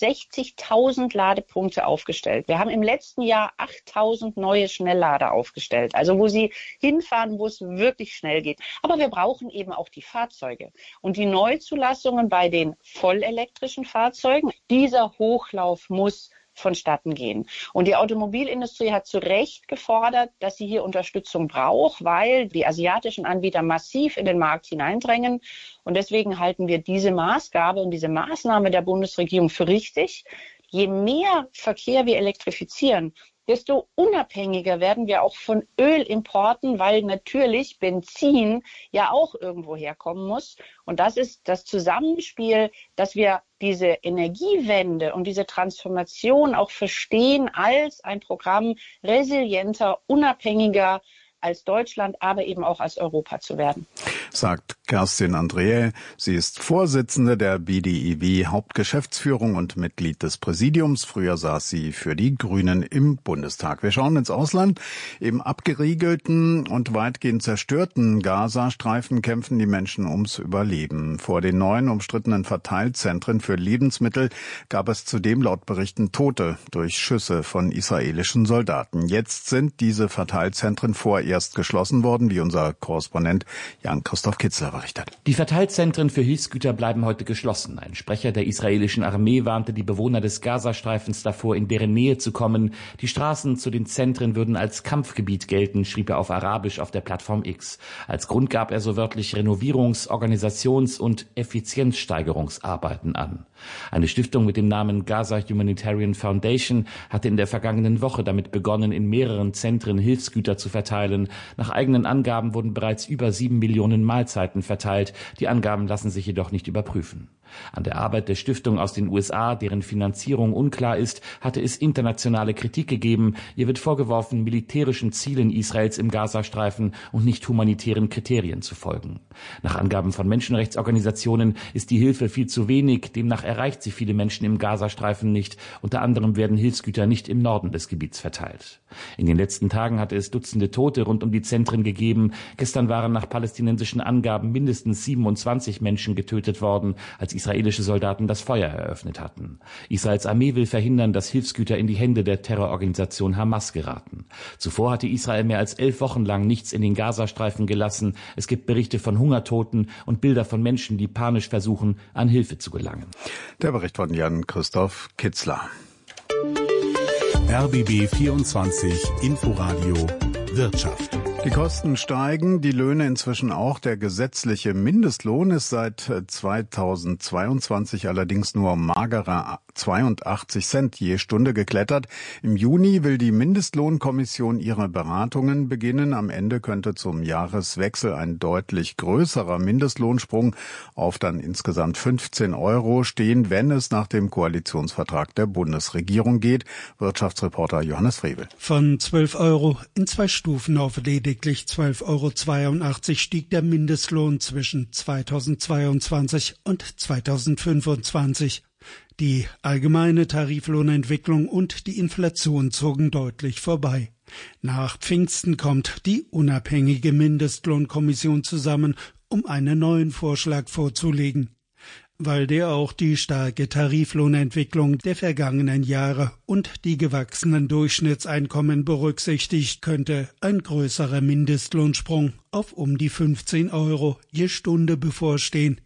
160.000 Ladepunkte aufgestellt. Wir haben im letzten Jahr 8.000 neue Schnelllader aufgestellt, also wo Sie hinfahren, wo es wirklich schnell geht. Aber wir brauchen eben auch die Fahrzeuge. Und die Neuzulassungen bei den vollelektrischen Fahrzeugen, dieser Hochlauf muss vonstatten gehen. Und die Automobilindustrie hat zu Recht gefordert, dass sie hier Unterstützung braucht, weil die asiatischen Anbieter massiv in den Markt hineindrängen. Und deswegen halten wir diese Maßgabe und diese Maßnahme der Bundesregierung für richtig. Je mehr Verkehr wir elektrifizieren, desto unabhängiger werden wir auch von Ölimporten, weil natürlich Benzin ja auch irgendwo herkommen muss. Und das ist das Zusammenspiel, dass wir diese Energiewende und diese Transformation auch verstehen als ein Programm resilienter, unabhängiger als Deutschland, aber eben auch als Europa zu werden. Sagt Kerstin Andreae. Sie ist Vorsitzende der BDIW Hauptgeschäftsführung und Mitglied des Präsidiums. Früher saß sie für die Grünen im Bundestag. Wir schauen ins Ausland. Im abgeriegelten und weitgehend zerstörten Gazastreifen kämpfen die Menschen ums Überleben. Vor den neuen umstrittenen Verteilzentren für Lebensmittel gab es zudem laut Berichten Tote durch Schüsse von israelischen Soldaten. Jetzt sind diese Verteilzentren vorerst geschlossen worden, wie unser Korrespondent Jan-Christoph Kitzler berichtet. Die Verteilzentren für Hilfsgüter bleiben heute geschlossen. Ein Sprecher der israelischen Armee warnte die Bewohner des Gazastreifens davor, in deren Nähe zu kommen. Die Straßen zu den Zentren würden als Kampfgebiet gelten, schrieb er auf Arabisch auf der Plattform X. Als Grund gab er so wörtlich Renovierungs-, Organisations- und Effizienzsteigerungsarbeiten an. Eine Stiftung mit dem Namen Gaza Humanitarian Foundation hatte in der vergangenen Woche damit begonnen, in mehreren Zentren Hilfsgüter zu verteilen. werden. Nach eigenen Angaben wurden bereits über 7 Millionen Mahlzeiten verteilt. Die Angaben lassen sich jedoch nicht überprüfen. An der Arbeit der Stiftung aus den USA, deren Finanzierung unklar ist, hatte es internationale Kritik gegeben. Ihr wird vorgeworfen, militärischen Zielen Israels im Gazastreifen und nicht humanitären Kriterien zu folgen. Nach Angaben von Menschenrechtsorganisationen ist die Hilfe viel zu wenig. Demnach erreicht sie viele Menschen im Gazastreifen nicht. Unter anderem werden Hilfsgüter nicht im Norden des Gebiets verteilt. In den letzten Tagen hatte es Dutzende Tote rund um die Zentren gegeben. Gestern waren nach palästinensischen Angaben mindestens 27 Menschen getötet worden, als israelische Soldaten das Feuer eröffnet hatten. Israels Armee will verhindern, dass Hilfsgüter in die Hände der Terrororganisation Hamas geraten. Zuvor hatte Israel mehr als 11 Wochen lang nichts in den Gazastreifen gelassen. Es gibt Berichte von Hungertoten und Bilder von Menschen, die panisch versuchen, an Hilfe zu gelangen. Der Bericht von Jan-Christoph Kitzler. RBB 24 Inforadio Wirtschaft. Die Kosten steigen, die Löhne inzwischen auch. Der gesetzliche Mindestlohn ist seit 2022 allerdings nur magere 82 Cent je Stunde geklettert. Im Juni will die Mindestlohnkommission ihre Beratungen beginnen. Am Ende könnte zum Jahreswechsel ein deutlich größerer Mindestlohnsprung auf dann insgesamt 15 € stehen, wenn es nach dem Koalitionsvertrag der Bundesregierung geht. Wirtschaftsreporter Johannes Frevel. Von 12 € in 2 Stufen auf lediglich 12,82 € stieg der Mindestlohn zwischen 2022 und 2025. Die allgemeine Tariflohnentwicklung und die Inflation zogen deutlich vorbei. Nach Pfingsten kommt die unabhängige Mindestlohnkommission zusammen, um einen neuen Vorschlag vorzulegen. Weil der auch die starke Tariflohnentwicklung der vergangenen Jahre und die gewachsenen Durchschnittseinkommen berücksichtigt, könnte ein größerer Mindestlohnsprung auf um die 15 € je Stunde bevorstehen.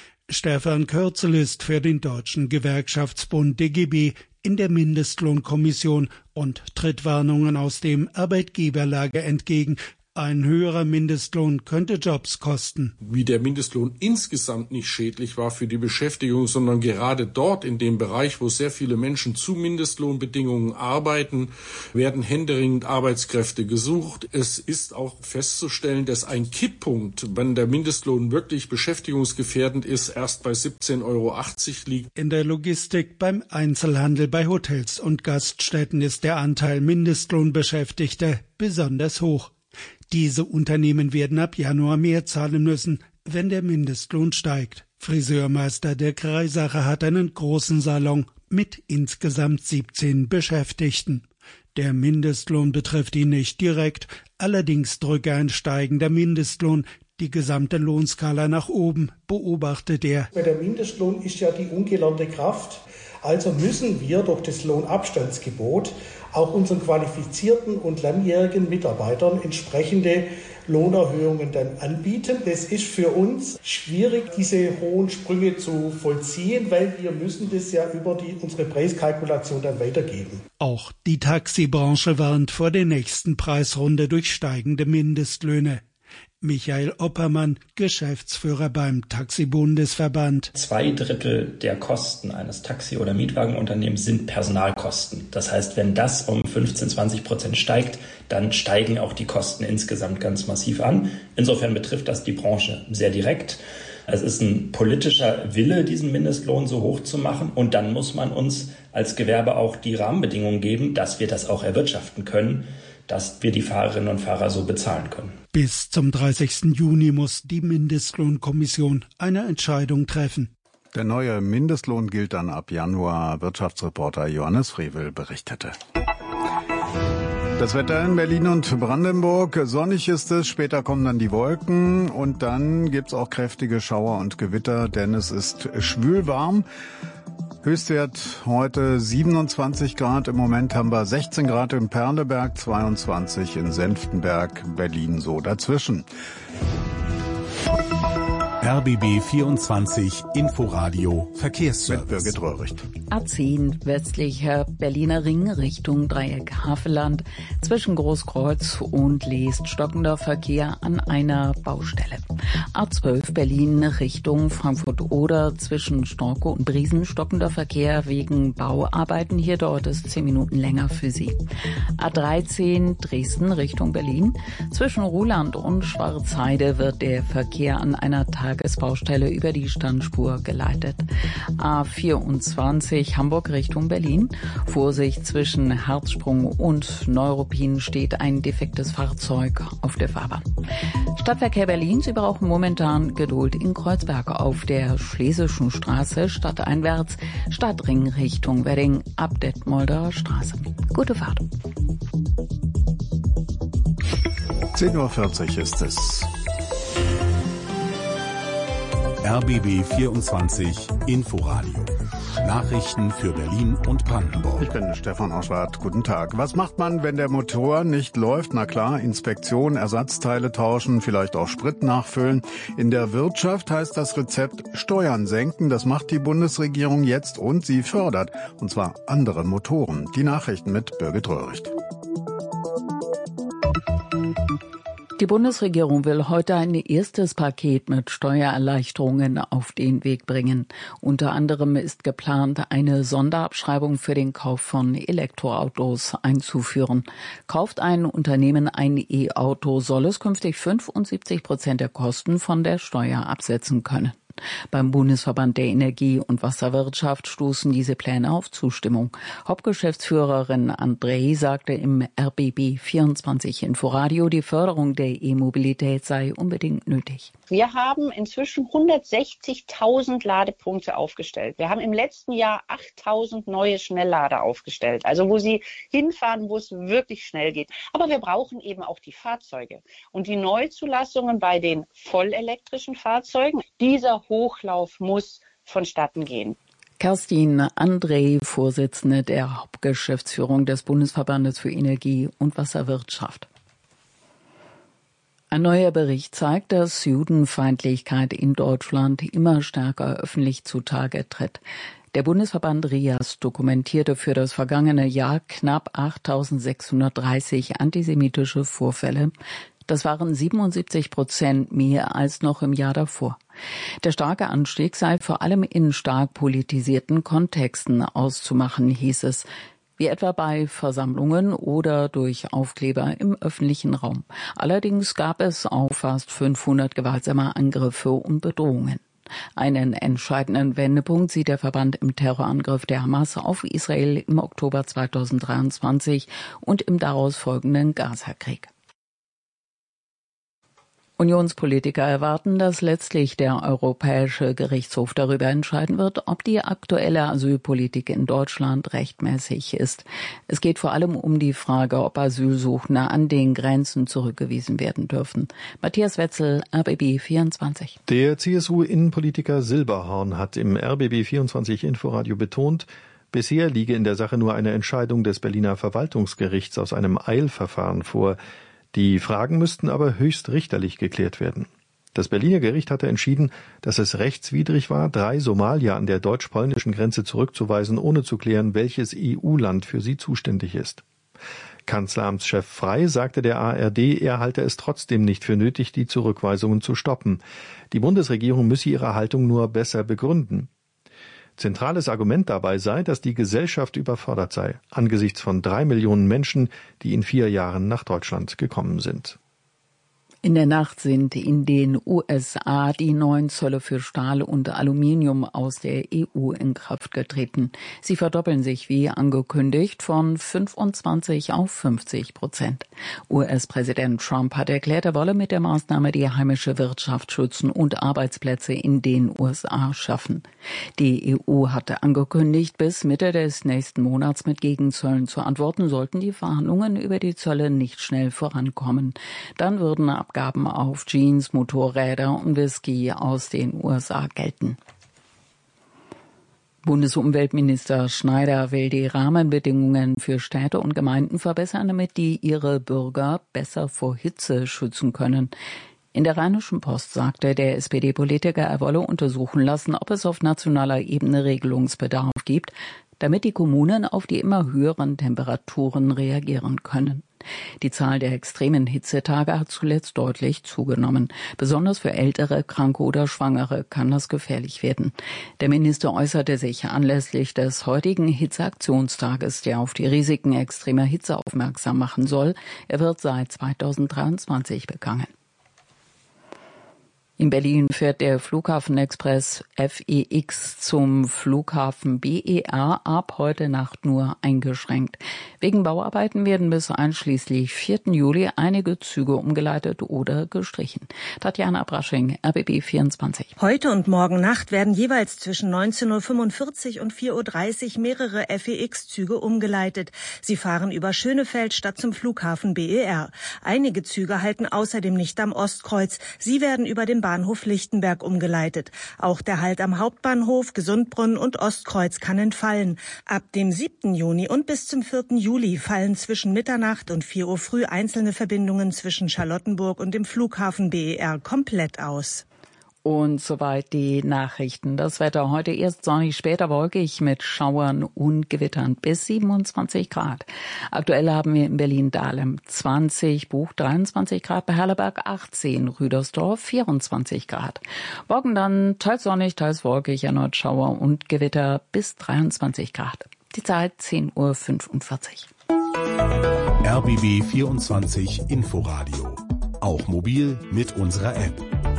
Stefan Kürzel ist für den Deutschen Gewerkschaftsbund DGB in der Mindestlohnkommission und tritt Warnungen aus dem Arbeitgeberlager entgegen. Ein höherer Mindestlohn könnte Jobs kosten. Wie der Mindestlohn insgesamt nicht schädlich war für die Beschäftigung, sondern gerade dort in dem Bereich, wo sehr viele Menschen zu Mindestlohnbedingungen arbeiten, werden händeringend Arbeitskräfte gesucht. Es ist auch festzustellen, dass ein Kipppunkt, wenn der Mindestlohn wirklich beschäftigungsgefährdend ist, erst bei 17,80 € liegt. In der Logistik, beim Einzelhandel, bei Hotels und Gaststätten ist der Anteil Mindestlohnbeschäftigter besonders hoch. Diese Unternehmen werden ab Januar mehr zahlen müssen, wenn der Mindestlohn steigt. Friseurmeister der Kreisacher hat einen großen Salon mit insgesamt 17 Beschäftigten. Der Mindestlohn betrifft ihn nicht direkt, allerdings drücke ein steigender Mindestlohn die gesamte Lohnskala nach oben, beobachtet er. Der Mindestlohn ist ja die ungelernte Kraft. Also müssen wir durch das Lohnabstandsgebot auch unseren qualifizierten und langjährigen Mitarbeitern entsprechende Lohnerhöhungen dann anbieten. Das ist für uns schwierig, diese hohen Sprünge zu vollziehen, weil wir müssen das ja über unsere Preiskalkulation dann weitergeben. Auch die Taxibranche warnt vor der nächsten Preisrunde durch steigende Mindestlöhne. Michael Oppermann, Geschäftsführer beim Taxi-Bundesverband. 2/3 der Kosten eines Taxi- oder Mietwagenunternehmens sind Personalkosten. Das heißt, wenn das um 15-20% steigt, dann steigen auch die Kosten insgesamt ganz massiv an. Insofern betrifft das die Branche sehr direkt. Es ist ein politischer Wille, diesen Mindestlohn so hoch zu machen. Und dann muss man uns als Gewerbe auch die Rahmenbedingungen geben, dass wir das auch erwirtschaften können, dass wir die Fahrerinnen und Fahrer so bezahlen können. Bis zum 30. Juni muss die Mindestlohnkommission eine Entscheidung treffen. Der neue Mindestlohn gilt dann ab Januar. Wirtschaftsreporter Johannes Frevel berichtete. Das Wetter in Berlin und Brandenburg. Sonnig ist es, später kommen dann die Wolken und dann gibt's auch kräftige Schauer und Gewitter, denn es ist schwülwarm. Höchstwert heute 27 Grad, im Moment haben wir 16 Grad in Perleberg, 22 in Senftenberg, Berlin so dazwischen. RBB 24 Inforadio Verkehrsservice. Mit Birgit Röhricht. A10 westlicher Berliner Ring Richtung Dreieck Havelland. Zwischen Großkreuz und Leest stockender Verkehr an einer Baustelle. A12 Berlin Richtung Frankfurt-Oder. Zwischen Storkow und Briesen stockender Verkehr wegen Bauarbeiten. Hier dauert es 10 Minuten länger für Sie. A13 Dresden Richtung Berlin. Zwischen Ruhland und Schwarzheide wird der Verkehr an einer Tagesbaustelle über die Standspur geleitet. A24 Hamburg Richtung Berlin. Vorsicht, zwischen Herzsprung und Neuruppin steht ein defektes Fahrzeug auf der Fahrbahn. Stadtverkehr Berlin, Sie brauchen momentan Geduld in Kreuzberg auf der Schlesischen Straße stadteinwärts, Stadtring Richtung Wedding ab Detmolder Straße. Gute Fahrt. 10:40 Uhr ist es. RBB 24 Inforadio. Nachrichten für Berlin und Brandenburg. Ich bin Stefan Oschwart. Guten Tag. Was macht man, wenn der Motor nicht läuft? Na klar, Inspektion, Ersatzteile tauschen, vielleicht auch Sprit nachfüllen. In der Wirtschaft heißt das Rezept Steuern senken. Das macht die Bundesregierung jetzt und sie fördert. Und zwar andere Motoren. Die Nachrichten mit Birgit Röhricht. Die Bundesregierung will heute ein erstes Paket mit Steuererleichterungen auf den Weg bringen. Unter anderem ist geplant, eine Sonderabschreibung für den Kauf von Elektroautos einzuführen. Kauft ein Unternehmen ein E-Auto, soll es künftig 75% der Kosten von der Steuer absetzen können. Beim Bundesverband der Energie- und Wasserwirtschaft stoßen diese Pläne auf Zustimmung. Hauptgeschäftsführerin Andrei sagte im RBB 24 Inforadio, die Förderung der E-Mobilität sei unbedingt nötig. Wir haben inzwischen 160.000 Ladepunkte aufgestellt. Wir haben im letzten Jahr 8.000 neue Schnelllader aufgestellt. Also wo Sie hinfahren, wo es wirklich schnell geht. Aber wir brauchen eben auch die Fahrzeuge. Und die Neuzulassungen bei den vollelektrischen Fahrzeugen, dieser Hochlauf muss vonstatten gehen. Kerstin André, Vorsitzende der Hauptgeschäftsführung des Bundesverbandes für Energie- und Wasserwirtschaft. Ein neuer Bericht zeigt, dass Judenfeindlichkeit in Deutschland immer stärker öffentlich zutage tritt. Der Bundesverband RIAS dokumentierte für das vergangene Jahr knapp 8.630 antisemitische Vorfälle. Das waren 77% mehr als noch im Jahr davor. Der starke Anstieg sei vor allem in stark politisierten Kontexten auszumachen, hieß es, wie etwa bei Versammlungen oder durch Aufkleber im öffentlichen Raum. Allerdings gab es auch fast 500 gewaltsame Angriffe und Bedrohungen. Einen entscheidenden Wendepunkt sieht der Verband im Terrorangriff der Hamas auf Israel im Oktober 2023 und im daraus folgenden Gaza-Krieg. Unionspolitiker erwarten, dass letztlich der Europäische Gerichtshof darüber entscheiden wird, ob die aktuelle Asylpolitik in Deutschland rechtmäßig ist. Es geht vor allem um die Frage, ob Asylsuchende an den Grenzen zurückgewiesen werden dürfen. Matthias Wetzel, RBB 24. Der CSU-Innenpolitiker Silberhorn hat im RBB 24 Inforadio betont, bisher liege in der Sache nur eine Entscheidung des Berliner Verwaltungsgerichts aus einem Eilverfahren vor. Die Fragen müssten aber höchstrichterlich geklärt werden. Das Berliner Gericht hatte entschieden, dass es rechtswidrig war, 3 Somalier an der deutsch-polnischen Grenze zurückzuweisen, ohne zu klären, welches EU-Land für sie zuständig ist. Kanzleramtschef Frey sagte der ARD, er halte es trotzdem nicht für nötig, die Zurückweisungen zu stoppen. Die Bundesregierung müsse ihre Haltung nur besser begründen. Zentrales Argument dabei sei, dass die Gesellschaft überfordert sei, angesichts von 3 Millionen Menschen, die in 4 Jahren nach Deutschland gekommen sind. In der Nacht sind in den USA die neuen Zölle für Stahl und Aluminium aus der EU in Kraft getreten. Sie verdoppeln sich wie angekündigt von 25 auf 50%. US-Präsident Trump hat erklärt, er wolle mit der Maßnahme die heimische Wirtschaft schützen und Arbeitsplätze in den USA schaffen. Die EU hatte angekündigt, bis Mitte des nächsten Monats mit Gegenzöllen zu antworten, sollten die Verhandlungen über die Zölle nicht schnell vorankommen. Dann würden Abgaben auf Jeans, Motorräder und Whisky aus den USA gelten. Bundesumweltminister Schneider will die Rahmenbedingungen für Städte und Gemeinden verbessern, damit die ihre Bürger besser vor Hitze schützen können. In der Rheinischen Post sagte der SPD-Politiker, er wolle untersuchen lassen, ob es auf nationaler Ebene Regelungsbedarf gibt, damit die Kommunen auf die immer höheren Temperaturen reagieren können. Die Zahl der extremen Hitzetage hat zuletzt deutlich zugenommen. Besonders für Ältere, Kranke oder Schwangere kann das gefährlich werden. Der Minister äußerte sich anlässlich des heutigen Hitzeaktionstages, der auf die Risiken extremer Hitze aufmerksam machen soll. Er wird seit 2023 begangen. In Berlin fährt der Flughafenexpress FEX zum Flughafen BER ab heute Nacht nur eingeschränkt. Wegen Bauarbeiten werden bis einschließlich 4. Juli einige Züge umgeleitet oder gestrichen. Tatjana Brasching, RBB 24. Heute und morgen Nacht werden jeweils zwischen 19.45 Uhr und 4.30 Uhr mehrere FEX-Züge umgeleitet. Sie fahren über Schönefeld statt zum Flughafen BER. Einige Züge halten außerdem nicht am Ostkreuz. Sie werden über den Bahnhof Lichtenberg umgeleitet. Auch der Halt am Hauptbahnhof, Gesundbrunnen und Ostkreuz kann entfallen. Ab dem 7. Juni und bis zum 4. Juli fallen zwischen Mitternacht und 4 Uhr früh einzelne Verbindungen zwischen Charlottenburg und dem Flughafen BER komplett aus. Und soweit die Nachrichten. Das Wetter heute erst sonnig, später wolkig mit Schauern und Gewittern bis 27 Grad. Aktuell haben wir in Berlin-Dahlem 20, Buch 23 Grad, bei Herleberg 18, Rüdersdorf 24 Grad. Morgen dann teils sonnig, teils wolkig, erneut Schauer und Gewitter bis 23 Grad. Die Zeit 10.45 Uhr. RBB 24 Inforadio. Auch mobil mit unserer App.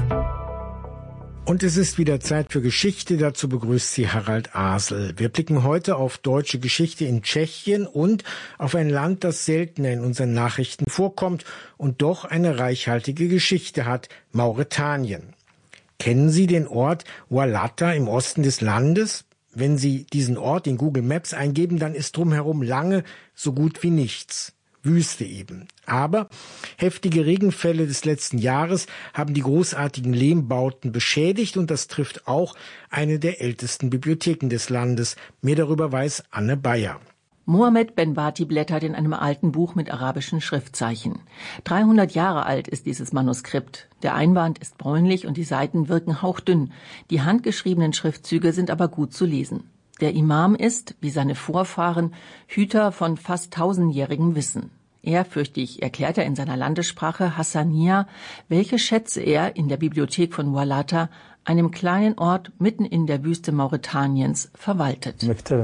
Und es ist wieder Zeit für Geschichte. Dazu begrüßt sie Harald Asel. Wir blicken heute auf deutsche Geschichte in Tschechien und auf ein Land, das seltener in unseren Nachrichten vorkommt und doch eine reichhaltige Geschichte hat, Mauretanien. Kennen Sie den Ort Wallata im Osten des Landes? Wenn Sie diesen Ort in Google Maps eingeben, dann ist drumherum lange so gut wie nichts. Wüste eben. Aber heftige Regenfälle des letzten Jahres haben die großartigen Lehmbauten beschädigt und das trifft auch eine der ältesten Bibliotheken des Landes. Mehr darüber weiß Anne Bayer. Mohammed Benbati blättert in einem alten Buch mit arabischen Schriftzeichen. 300 Jahre alt ist dieses Manuskript. Der Einband ist bräunlich und die Seiten wirken hauchdünn. Die handgeschriebenen Schriftzüge sind aber gut zu lesen. Der Imam ist, wie seine Vorfahren, Hüter von fast 1000-jährigem Wissen. Ehrfürchtig erklärt er in seiner Landessprache Hassaniya, welche Schätze er in der Bibliothek von Wallata, einem kleinen Ort mitten in der Wüste Mauretaniens, verwaltet.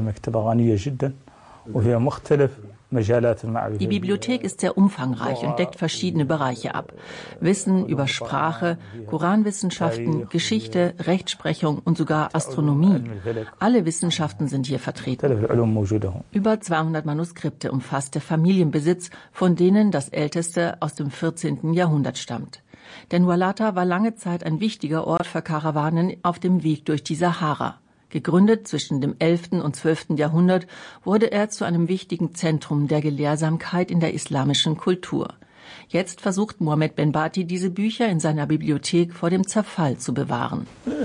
Die Bibliothek ist sehr umfangreich und deckt verschiedene Bereiche ab. Wissen über Sprache, Koranwissenschaften, Geschichte, Rechtsprechung und sogar Astronomie. Alle Wissenschaften sind hier vertreten. Über 200 Manuskripte umfasst der Familienbesitz, von denen das älteste aus dem 14. Jahrhundert stammt. Denn Wallata war lange Zeit ein wichtiger Ort für Karawanen auf dem Weg durch die Sahara. Gegründet zwischen dem 11. und 12. Jahrhundert wurde er zu einem wichtigen Zentrum der Gelehrsamkeit in der islamischen Kultur. Jetzt versucht Mohammed Benbati, diese Bücher in seiner Bibliothek vor dem Zerfall zu bewahren.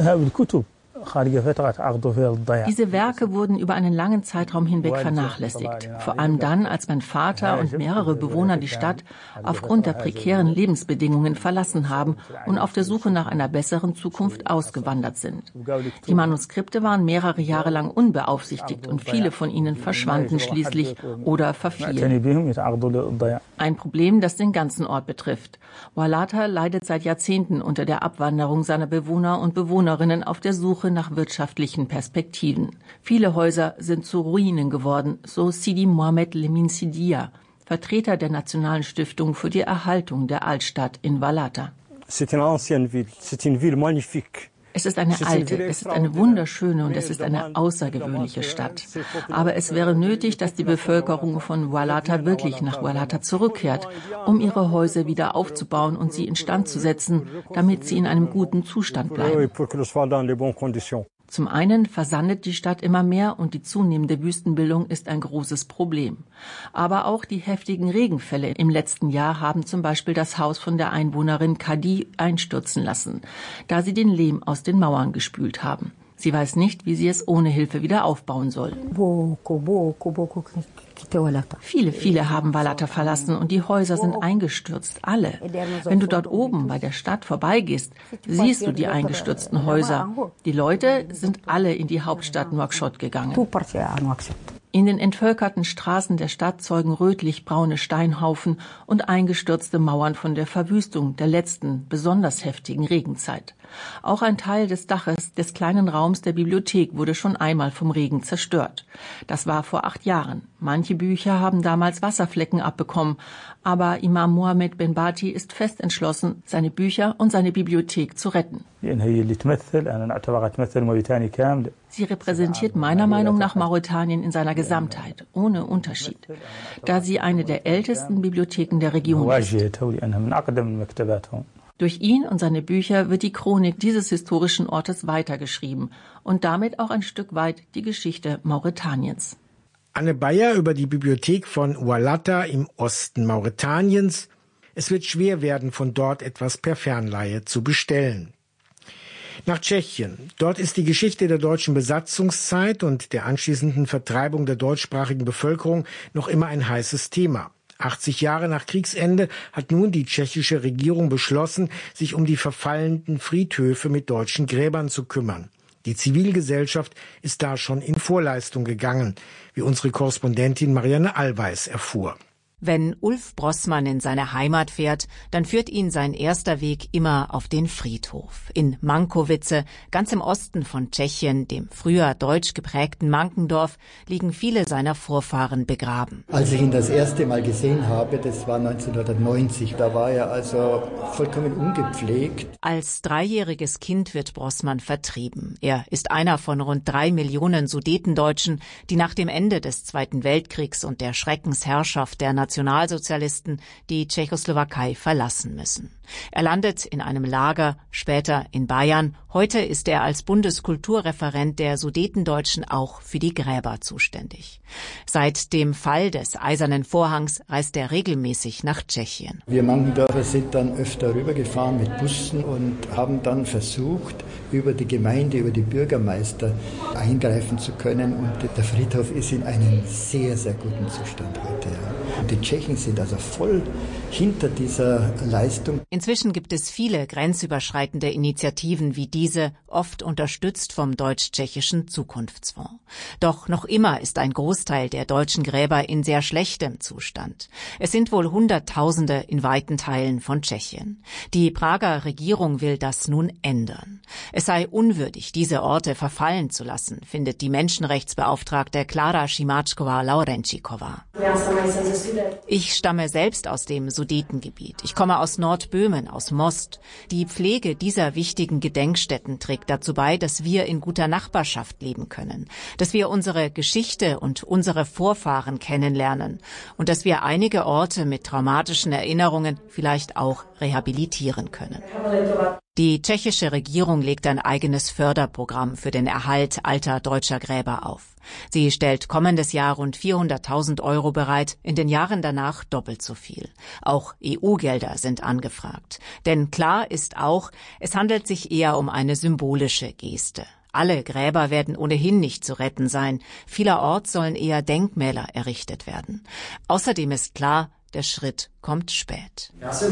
Diese Werke wurden über einen langen Zeitraum hinweg vernachlässigt. Vor allem dann, als mein Vater und mehrere Bewohner die Stadt aufgrund der prekären Lebensbedingungen verlassen haben und auf der Suche nach einer besseren Zukunft ausgewandert sind. Die Manuskripte waren mehrere Jahre lang unbeaufsichtigt und viele von ihnen verschwanden schließlich oder verfielen. Ein Problem, das den ganzen Ort betrifft. Wallata leidet seit Jahrzehnten unter der Abwanderung seiner Bewohner und Bewohnerinnen auf der Suche nach wirtschaftlichen Perspektiven. Viele Häuser sind zu Ruinen geworden, so Sidi Mohamed Lemin Sidia, Vertreter der Nationalen Stiftung für die Erhaltung der Altstadt in Wallata. Es ist eine alte, es ist eine wunderschöne und es ist eine außergewöhnliche Stadt. Aber es wäre nötig, dass die Bevölkerung von Wallata wirklich nach Wallata zurückkehrt, um ihre Häuser wieder aufzubauen und sie instand zu setzen, damit sie in einem guten Zustand bleiben. Zum einen versandet die Stadt immer mehr und die zunehmende Wüstenbildung ist ein großes Problem. Aber auch die heftigen Regenfälle im letzten Jahr haben zum Beispiel das Haus von der Einwohnerin Kadi einstürzen lassen, da sie den Lehm aus den Mauern gespült haben. Sie weiß nicht, wie sie es ohne Hilfe wieder aufbauen soll. Viele haben Vallata verlassen und die Häuser sind eingestürzt, alle. Wenn du dort oben bei der Stadt vorbeigehst, siehst du die eingestürzten Häuser. Die Leute sind alle in die Hauptstadt Nouakchott gegangen. In den entvölkerten Straßen der Stadt zeugen rötlich-braune Steinhaufen und eingestürzte Mauern von der Verwüstung der letzten, besonders heftigen Regenzeit. Auch ein Teil des Daches des kleinen Raums der Bibliothek wurde schon einmal vom Regen zerstört. Das war vor 8 Jahren. Manche Bücher haben damals Wasserflecken abbekommen. Aber Imam Mohamed Ben-Bati ist fest entschlossen, seine Bücher und seine Bibliothek zu retten. Sie repräsentiert meiner Meinung nach Mauretanien in seiner Gesamtheit, ohne Unterschied, da sie eine der ältesten Bibliotheken der Region ist. Durch ihn und seine Bücher wird die Chronik dieses historischen Ortes weitergeschrieben und damit auch ein Stück weit die Geschichte Mauretaniens. Anne Bayer über die Bibliothek von Oualata im Osten Mauretaniens. Es wird schwer werden, von dort etwas per Fernleihe zu bestellen. Nach Tschechien. Dort ist die Geschichte der deutschen Besatzungszeit und der anschließenden Vertreibung der deutschsprachigen Bevölkerung noch immer ein heißes Thema. 80 Jahre nach Kriegsende hat nun die tschechische Regierung beschlossen, sich um die verfallenden Friedhöfe mit deutschen Gräbern zu kümmern. Die Zivilgesellschaft ist da schon in Vorleistung gegangen, wie unsere Korrespondentin Marianne Allweis erfuhr. Wenn Ulf Brossmann in seine Heimat fährt, dann führt ihn sein erster Weg immer auf den Friedhof. In Mankowice, ganz im Osten von Tschechien, dem früher deutsch geprägten Mankendorf, liegen viele seiner Vorfahren begraben. Als ich ihn das erste Mal gesehen habe, das war 1990, da war er also vollkommen ungepflegt. Als 3-jähriges Kind wird Brossmann vertrieben. Er ist einer von rund 3 Millionen Sudetendeutschen, die nach dem Ende des Zweiten Weltkriegs und der Schreckensherrschaft der Nationalsozialisten die Tschechoslowakei verlassen müssen. Er landet in einem Lager, später in Bayern. Heute ist er als Bundeskulturreferent der Sudetendeutschen auch für die Gräber zuständig. Seit dem Fall des Eisernen Vorhangs reist er regelmäßig nach Tschechien. Wir Mankendorfer sind dann öfter rübergefahren mit Bussen und haben dann versucht, über die Gemeinde, über die Bürgermeister eingreifen zu können. Und der Friedhof ist in einem sehr, sehr guten Zustand heute. Ja. Und die Tschechen sind also voll hinter dieser Leistung. Inzwischen gibt es viele grenzüberschreitende Initiativen wie diese, oft unterstützt vom Deutsch-Tschechischen Zukunftsfonds. Doch noch immer ist ein Großteil der deutschen Gräber in sehr schlechtem Zustand. Es sind wohl Hunderttausende in weiten Teilen von Tschechien. Die Prager Regierung will das nun ändern. Es sei unwürdig, diese Orte verfallen zu lassen, findet die Menschenrechtsbeauftragte Klara Šimáčková-Laurenčíková. Ich stamme selbst aus dem Sudetengebiet. Ich komme aus Nordböhmen, aus Most. Die Pflege dieser wichtigen Gedenkstätten trägt dazu bei, dass wir in guter Nachbarschaft leben können, dass wir unsere Geschichte und unsere Vorfahren kennenlernen und dass wir einige Orte mit traumatischen Erinnerungen vielleicht auch rehabilitieren können. Die tschechische Regierung legt ein eigenes Förderprogramm für den Erhalt alter deutscher Gräber auf. Sie stellt kommendes Jahr rund 400.000 € bereit, in den Jahren danach doppelt so viel. Auch EU-Gelder sind angefragt. Denn klar ist auch, es handelt sich eher um eine symbolische Geste. Alle Gräber werden ohnehin nicht zu retten sein. Vielerorts sollen eher Denkmäler errichtet werden. Außerdem ist klar, der Schritt kommt spät.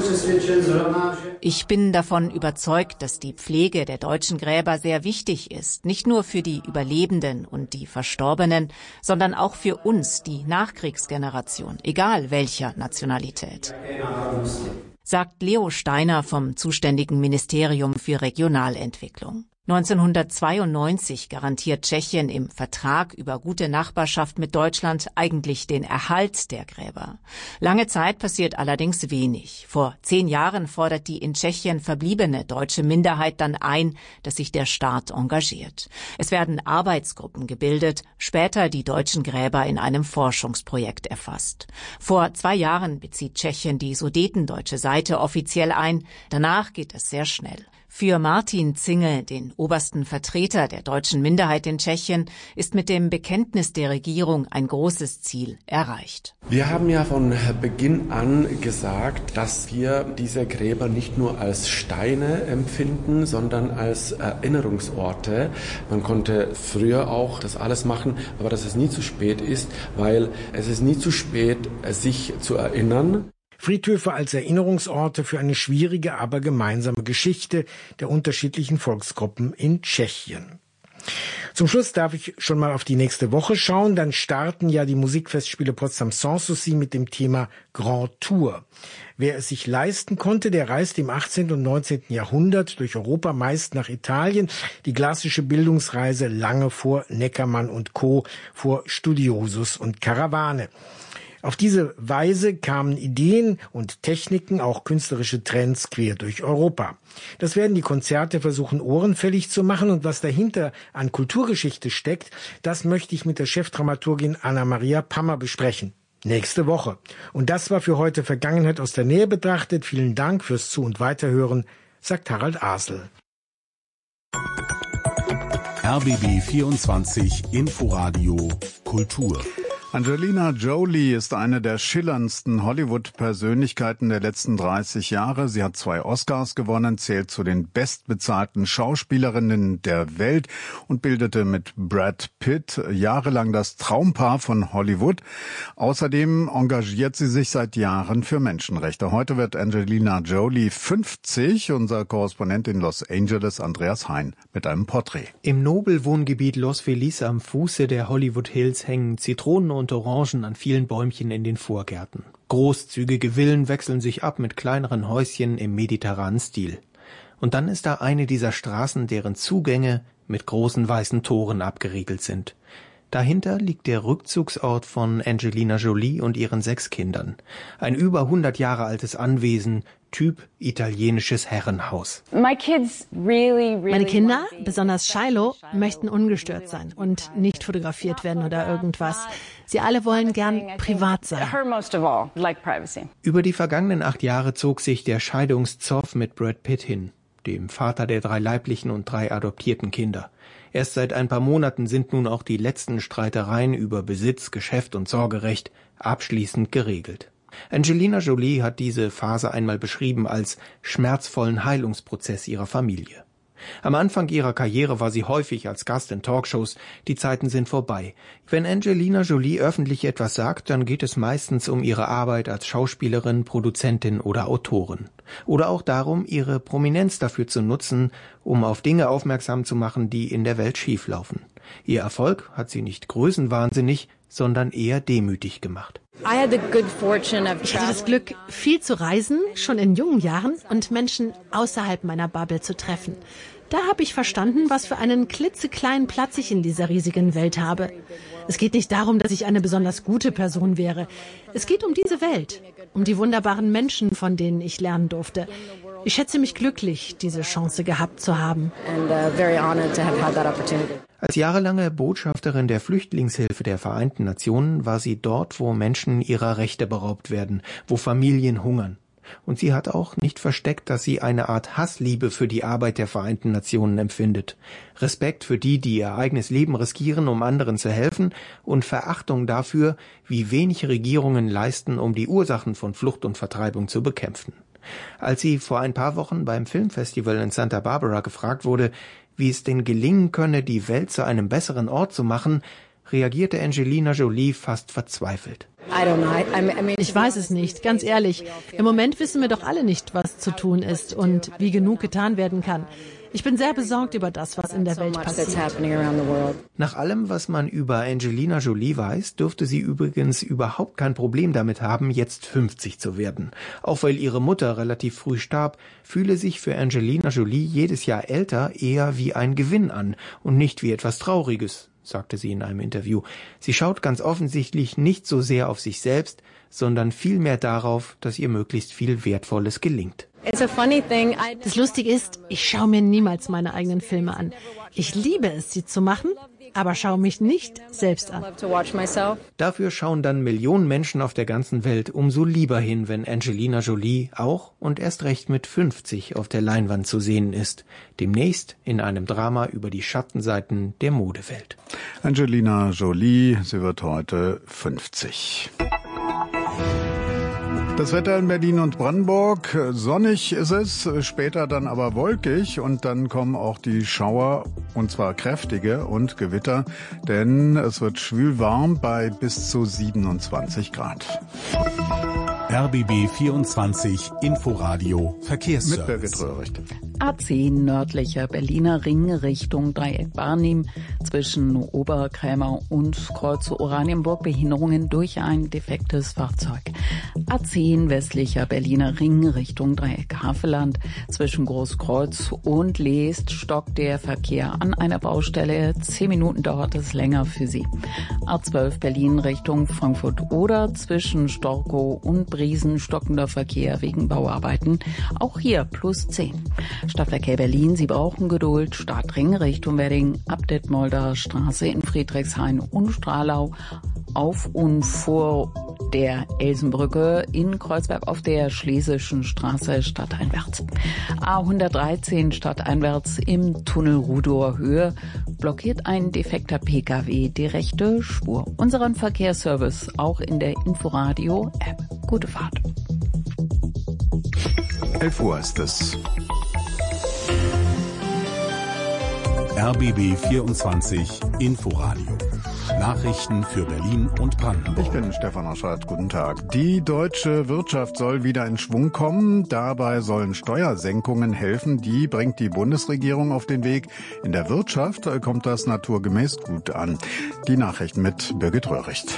Ich bin davon überzeugt, dass die Pflege der deutschen Gräber sehr wichtig ist, nicht nur für die Überlebenden und die Verstorbenen, sondern auch für uns, die Nachkriegsgeneration, egal welcher Nationalität, sagt Leo Steiner vom zuständigen Ministerium für Regionalentwicklung. 1992 garantiert Tschechien im Vertrag über gute Nachbarschaft mit Deutschland eigentlich den Erhalt der Gräber. Lange Zeit passiert allerdings wenig. Vor 10 Jahren fordert die in Tschechien verbliebene deutsche Minderheit dann ein, dass sich der Staat engagiert. Es werden Arbeitsgruppen gebildet, später die deutschen Gräber in einem Forschungsprojekt erfasst. Vor 2 Jahren bezieht Tschechien die sudetendeutsche Seite offiziell ein. Danach geht es sehr schnell. Für Martin Zingel, den obersten Vertreter der deutschen Minderheit in Tschechien, ist mit dem Bekenntnis der Regierung ein großes Ziel erreicht. Wir haben ja von Beginn an gesagt, dass wir diese Gräber nicht nur als Steine empfinden, sondern als Erinnerungsorte. Man konnte früher auch das alles machen, aber dass es nie zu spät ist, weil es ist nie zu spät, sich zu erinnern. Friedhöfe als Erinnerungsorte für eine schwierige, aber gemeinsame Geschichte der unterschiedlichen Volksgruppen in Tschechien. Zum Schluss darf ich schon mal auf die nächste Woche schauen. Dann starten ja die Musikfestspiele Potsdam Sanssouci mit dem Thema Grand Tour. Wer es sich leisten konnte, der reiste im 18. und 19. Jahrhundert durch Europa, meist nach Italien. Die klassische Bildungsreise lange vor Neckermann und Co., vor Studiosus und Karawane. Auf diese Weise kamen Ideen und Techniken, auch künstlerische Trends quer durch Europa. Das werden die Konzerte versuchen, ohrenfällig zu machen. Und was dahinter an Kulturgeschichte steckt, das möchte ich mit der Chefdramaturgin Anna-Maria Pammer besprechen. Nächste Woche. Und das war für heute Vergangenheit aus der Nähe betrachtet. Vielen Dank fürs Zu- und Weiterhören, sagt Harald Asel. RBB 24 Inforadio Kultur. Angelina Jolie ist eine der schillerndsten Hollywood-Persönlichkeiten der letzten 30 Jahre. Sie hat 2 Oscars gewonnen, zählt zu den bestbezahlten Schauspielerinnen der Welt und bildete mit Brad Pitt jahrelang das Traumpaar von Hollywood. Außerdem engagiert sie sich seit Jahren für Menschenrechte. Heute wird Angelina Jolie 50. Unser Korrespondent in Los Angeles, Andreas Hein, mit einem Porträt. Im Nobelwohngebiet Los Feliz am Fuße der Hollywood Hills hängen Zitronen und Orangen an vielen Bäumchen in den Vorgärten. Großzügige Villen wechseln sich ab mit kleineren Häuschen im mediterranen Stil. Und dann ist da eine dieser Straßen, deren Zugänge mit großen weißen Toren abgeriegelt sind. Dahinter liegt der Rückzugsort von Angelina Jolie und ihren 6 Kindern. Ein über 100 Jahre altes Anwesen, Typ italienisches Herrenhaus. Meine Kinder, besonders Shiloh, möchten ungestört sein und nicht fotografiert werden oder irgendwas. Sie alle wollen gern privat sein. Über die vergangenen 8 Jahre zog sich der Scheidungszoff mit Brad Pitt hin, dem Vater der 3 leiblichen und 3 adoptierten Kinder. Erst seit ein paar Monaten sind nun auch die letzten Streitereien über Besitz, Geschäft und Sorgerecht abschließend geregelt. Angelina Jolie hat diese Phase einmal beschrieben als schmerzvollen Heilungsprozess ihrer Familie. Am Anfang ihrer Karriere war sie häufig als Gast in Talkshows. Die Zeiten sind vorbei. Wenn Angelina Jolie öffentlich etwas sagt, dann geht es meistens um ihre Arbeit als Schauspielerin, Produzentin oder Autorin. Oder auch darum, ihre Prominenz dafür zu nutzen, um auf Dinge aufmerksam zu machen, die in der Welt schieflaufen. Ihr Erfolg hat sie nicht größenwahnsinnig, sondern eher demütig gemacht. Ich hatte das Glück, viel zu reisen, schon in jungen Jahren, und Menschen außerhalb meiner Bubble zu treffen. Da habe ich verstanden, was für einen klitzekleinen Platz ich in dieser riesigen Welt habe. Es geht nicht darum, dass ich eine besonders gute Person wäre. Es geht um diese Welt, um die wunderbaren Menschen, von denen ich lernen durfte. Ich schätze mich glücklich, diese Chance gehabt zu haben. Als jahrelange Botschafterin der Flüchtlingshilfe der Vereinten Nationen war sie dort, wo Menschen ihrer Rechte beraubt werden, wo Familien hungern. Und sie hat auch nicht versteckt, dass sie eine Art Hassliebe für die Arbeit der Vereinten Nationen empfindet. Respekt für die, die ihr eigenes Leben riskieren, um anderen zu helfen, und Verachtung dafür, wie wenig Regierungen leisten, um die Ursachen von Flucht und Vertreibung zu bekämpfen. Als sie vor ein paar Wochen beim Filmfestival in Santa Barbara gefragt wurde, wie es denn gelingen könne, die Welt zu einem besseren Ort zu machen, reagierte Angelina Jolie fast verzweifelt. Ich weiß es nicht, ganz ehrlich. Im Moment wissen wir doch alle nicht, was zu tun ist und wie genug getan werden kann. Ich bin sehr besorgt über das, was in der Welt passiert. Nach allem, was man über Angelina Jolie weiß, dürfte sie übrigens überhaupt kein Problem damit haben, jetzt 50 zu werden. Auch weil ihre Mutter relativ früh starb, fühle sich für Angelina Jolie jedes Jahr älter eher wie ein Gewinn an und nicht wie etwas Trauriges, sagte sie in einem Interview. Sie schaut ganz offensichtlich nicht so sehr auf sich selbst, sondern vielmehr darauf, dass ihr möglichst viel Wertvolles gelingt. Das Lustige ist, ich schaue mir niemals meine eigenen Filme an. Ich liebe es, sie zu machen, aber schaue mich nicht selbst an. Dafür schauen dann Millionen Menschen auf der ganzen Welt umso lieber hin, wenn Angelina Jolie auch und erst recht mit 50 auf der Leinwand zu sehen ist. Demnächst in einem Drama über die Schattenseiten der Modewelt. Angelina Jolie, sie wird heute 50. Das Wetter in Berlin und Brandenburg, sonnig ist es, später dann aber wolkig und dann kommen auch die Schauer, und zwar kräftige und Gewitter, denn es wird schwül warm bei bis zu 27 Grad. RBB 24 Inforadio Verkehrsservice. Mit Birgit Röhricht. A10 nördlicher Berliner Ring Richtung Dreieck Barnim. Zwischen Oberkrämer und Kreuz Oranienburg Behinderungen durch ein defektes Fahrzeug. A10 westlicher Berliner Ring Richtung Dreieck Havelland. Zwischen Großkreuz und Leest stockt der Verkehr an einer Baustelle. 10 Minuten dauert es länger für Sie. A12 Berlin Richtung Frankfurt oder zwischen Storkow und Briesen stockender Verkehr wegen Bauarbeiten. Auch hier +10. Stadtverkehr Berlin, Sie brauchen Geduld. Stadtring Richtung Wedding, ab Detmolder Straße in Friedrichshain und Stralau. Auf und vor der Elsenbrücke in Kreuzberg auf der Schlesischen Straße stadteinwärts. A113 stadteinwärts im Tunnel Rudower Höhe blockiert ein defekter Pkw die rechte Spur. Unseren Verkehrsservice auch in der Inforadio-App. Gute Fahrt. 11 Uhr ist es. RBB 24 Inforadio. Nachrichten für Berlin und Brandenburg. Ich bin Stefan Aschardt. Guten Tag. Die deutsche Wirtschaft soll wieder in Schwung kommen. Dabei sollen Steuersenkungen helfen. Die bringt die Bundesregierung auf den Weg. In der Wirtschaft kommt das naturgemäß gut an. Die Nachrichten mit Birgit Röhricht.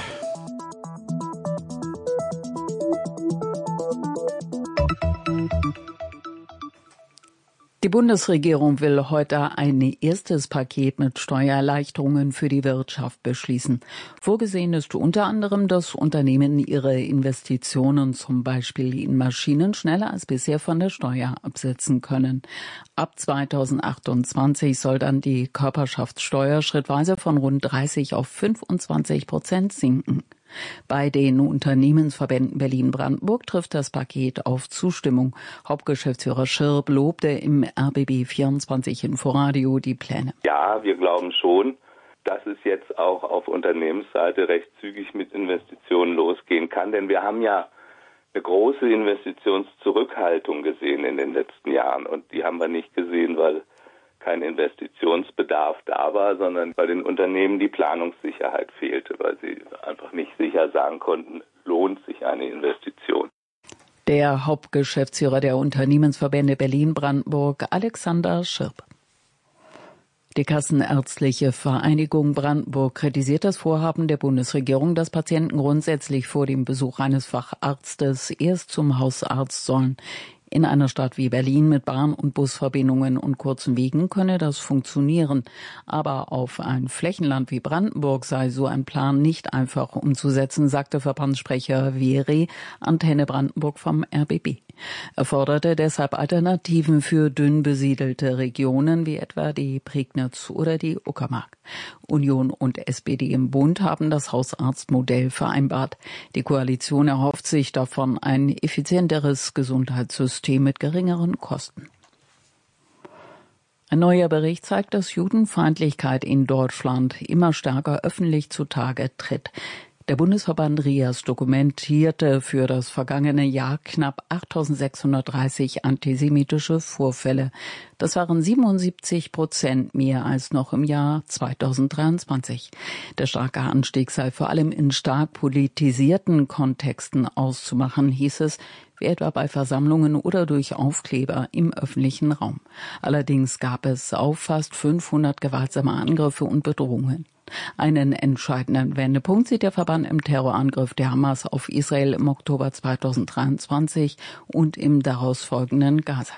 Die Bundesregierung will heute ein erstes Paket mit Steuererleichterungen für die Wirtschaft beschließen. Vorgesehen ist unter anderem, dass Unternehmen ihre Investitionen zum Beispiel in Maschinen schneller als bisher von der Steuer absetzen können. Ab 2028 soll dann die Körperschaftssteuer schrittweise von rund 30 auf 25% sinken. Bei den Unternehmensverbänden Berlin-Brandenburg trifft das Paket auf Zustimmung. Hauptgeschäftsführer Schirb lobte im RBB 24 Inforadio die Pläne. Ja, wir glauben schon, dass es jetzt auch auf Unternehmensseite recht zügig mit Investitionen losgehen kann. Denn wir haben ja eine große Investitionszurückhaltung gesehen in den letzten Jahren. Und die haben wir nicht gesehen, weil kein Investitionsbedarf da war, sondern weil den Unternehmen die Planungssicherheit fehlte, weil sie einfach nicht sicher sagen konnten, lohnt sich eine Investition. Der Hauptgeschäftsführer der Unternehmensverbände Berlin-Brandenburg, Alexander Schirb. Die Kassenärztliche Vereinigung Brandenburg kritisiert das Vorhaben der Bundesregierung, dass Patienten grundsätzlich vor dem Besuch eines Facharztes erst zum Hausarzt sollen. In einer Stadt wie Berlin mit Bahn- und Busverbindungen und kurzen Wegen könne das funktionieren. Aber auf ein Flächenland wie Brandenburg sei so ein Plan nicht einfach umzusetzen, sagte Verbandssprecher Vere, Antenne Brandenburg vom RBB. Er forderte deshalb Alternativen für dünn besiedelte Regionen wie etwa die Prignitz oder die Uckermark. Union und SPD im Bund haben das Hausarztmodell vereinbart. Die Koalition erhofft sich davon ein effizienteres Gesundheitssystem mit geringeren Kosten. Ein neuer Bericht zeigt, dass Judenfeindlichkeit in Deutschland immer stärker öffentlich zutage tritt. Der Bundesverband RIAS dokumentierte für das vergangene Jahr knapp 8.630 antisemitische Vorfälle. Das waren 77% mehr als noch im Jahr 2023. Der starke Anstieg sei vor allem in stark politisierten Kontexten auszumachen, hieß es, wie etwa bei Versammlungen oder durch Aufkleber im öffentlichen Raum. Allerdings gab es auch fast 500 gewaltsame Angriffe und Bedrohungen. Einen entscheidenden Wendepunkt sieht der Verband im Terrorangriff der Hamas auf Israel im Oktober 2023 und im daraus folgenden Gaza.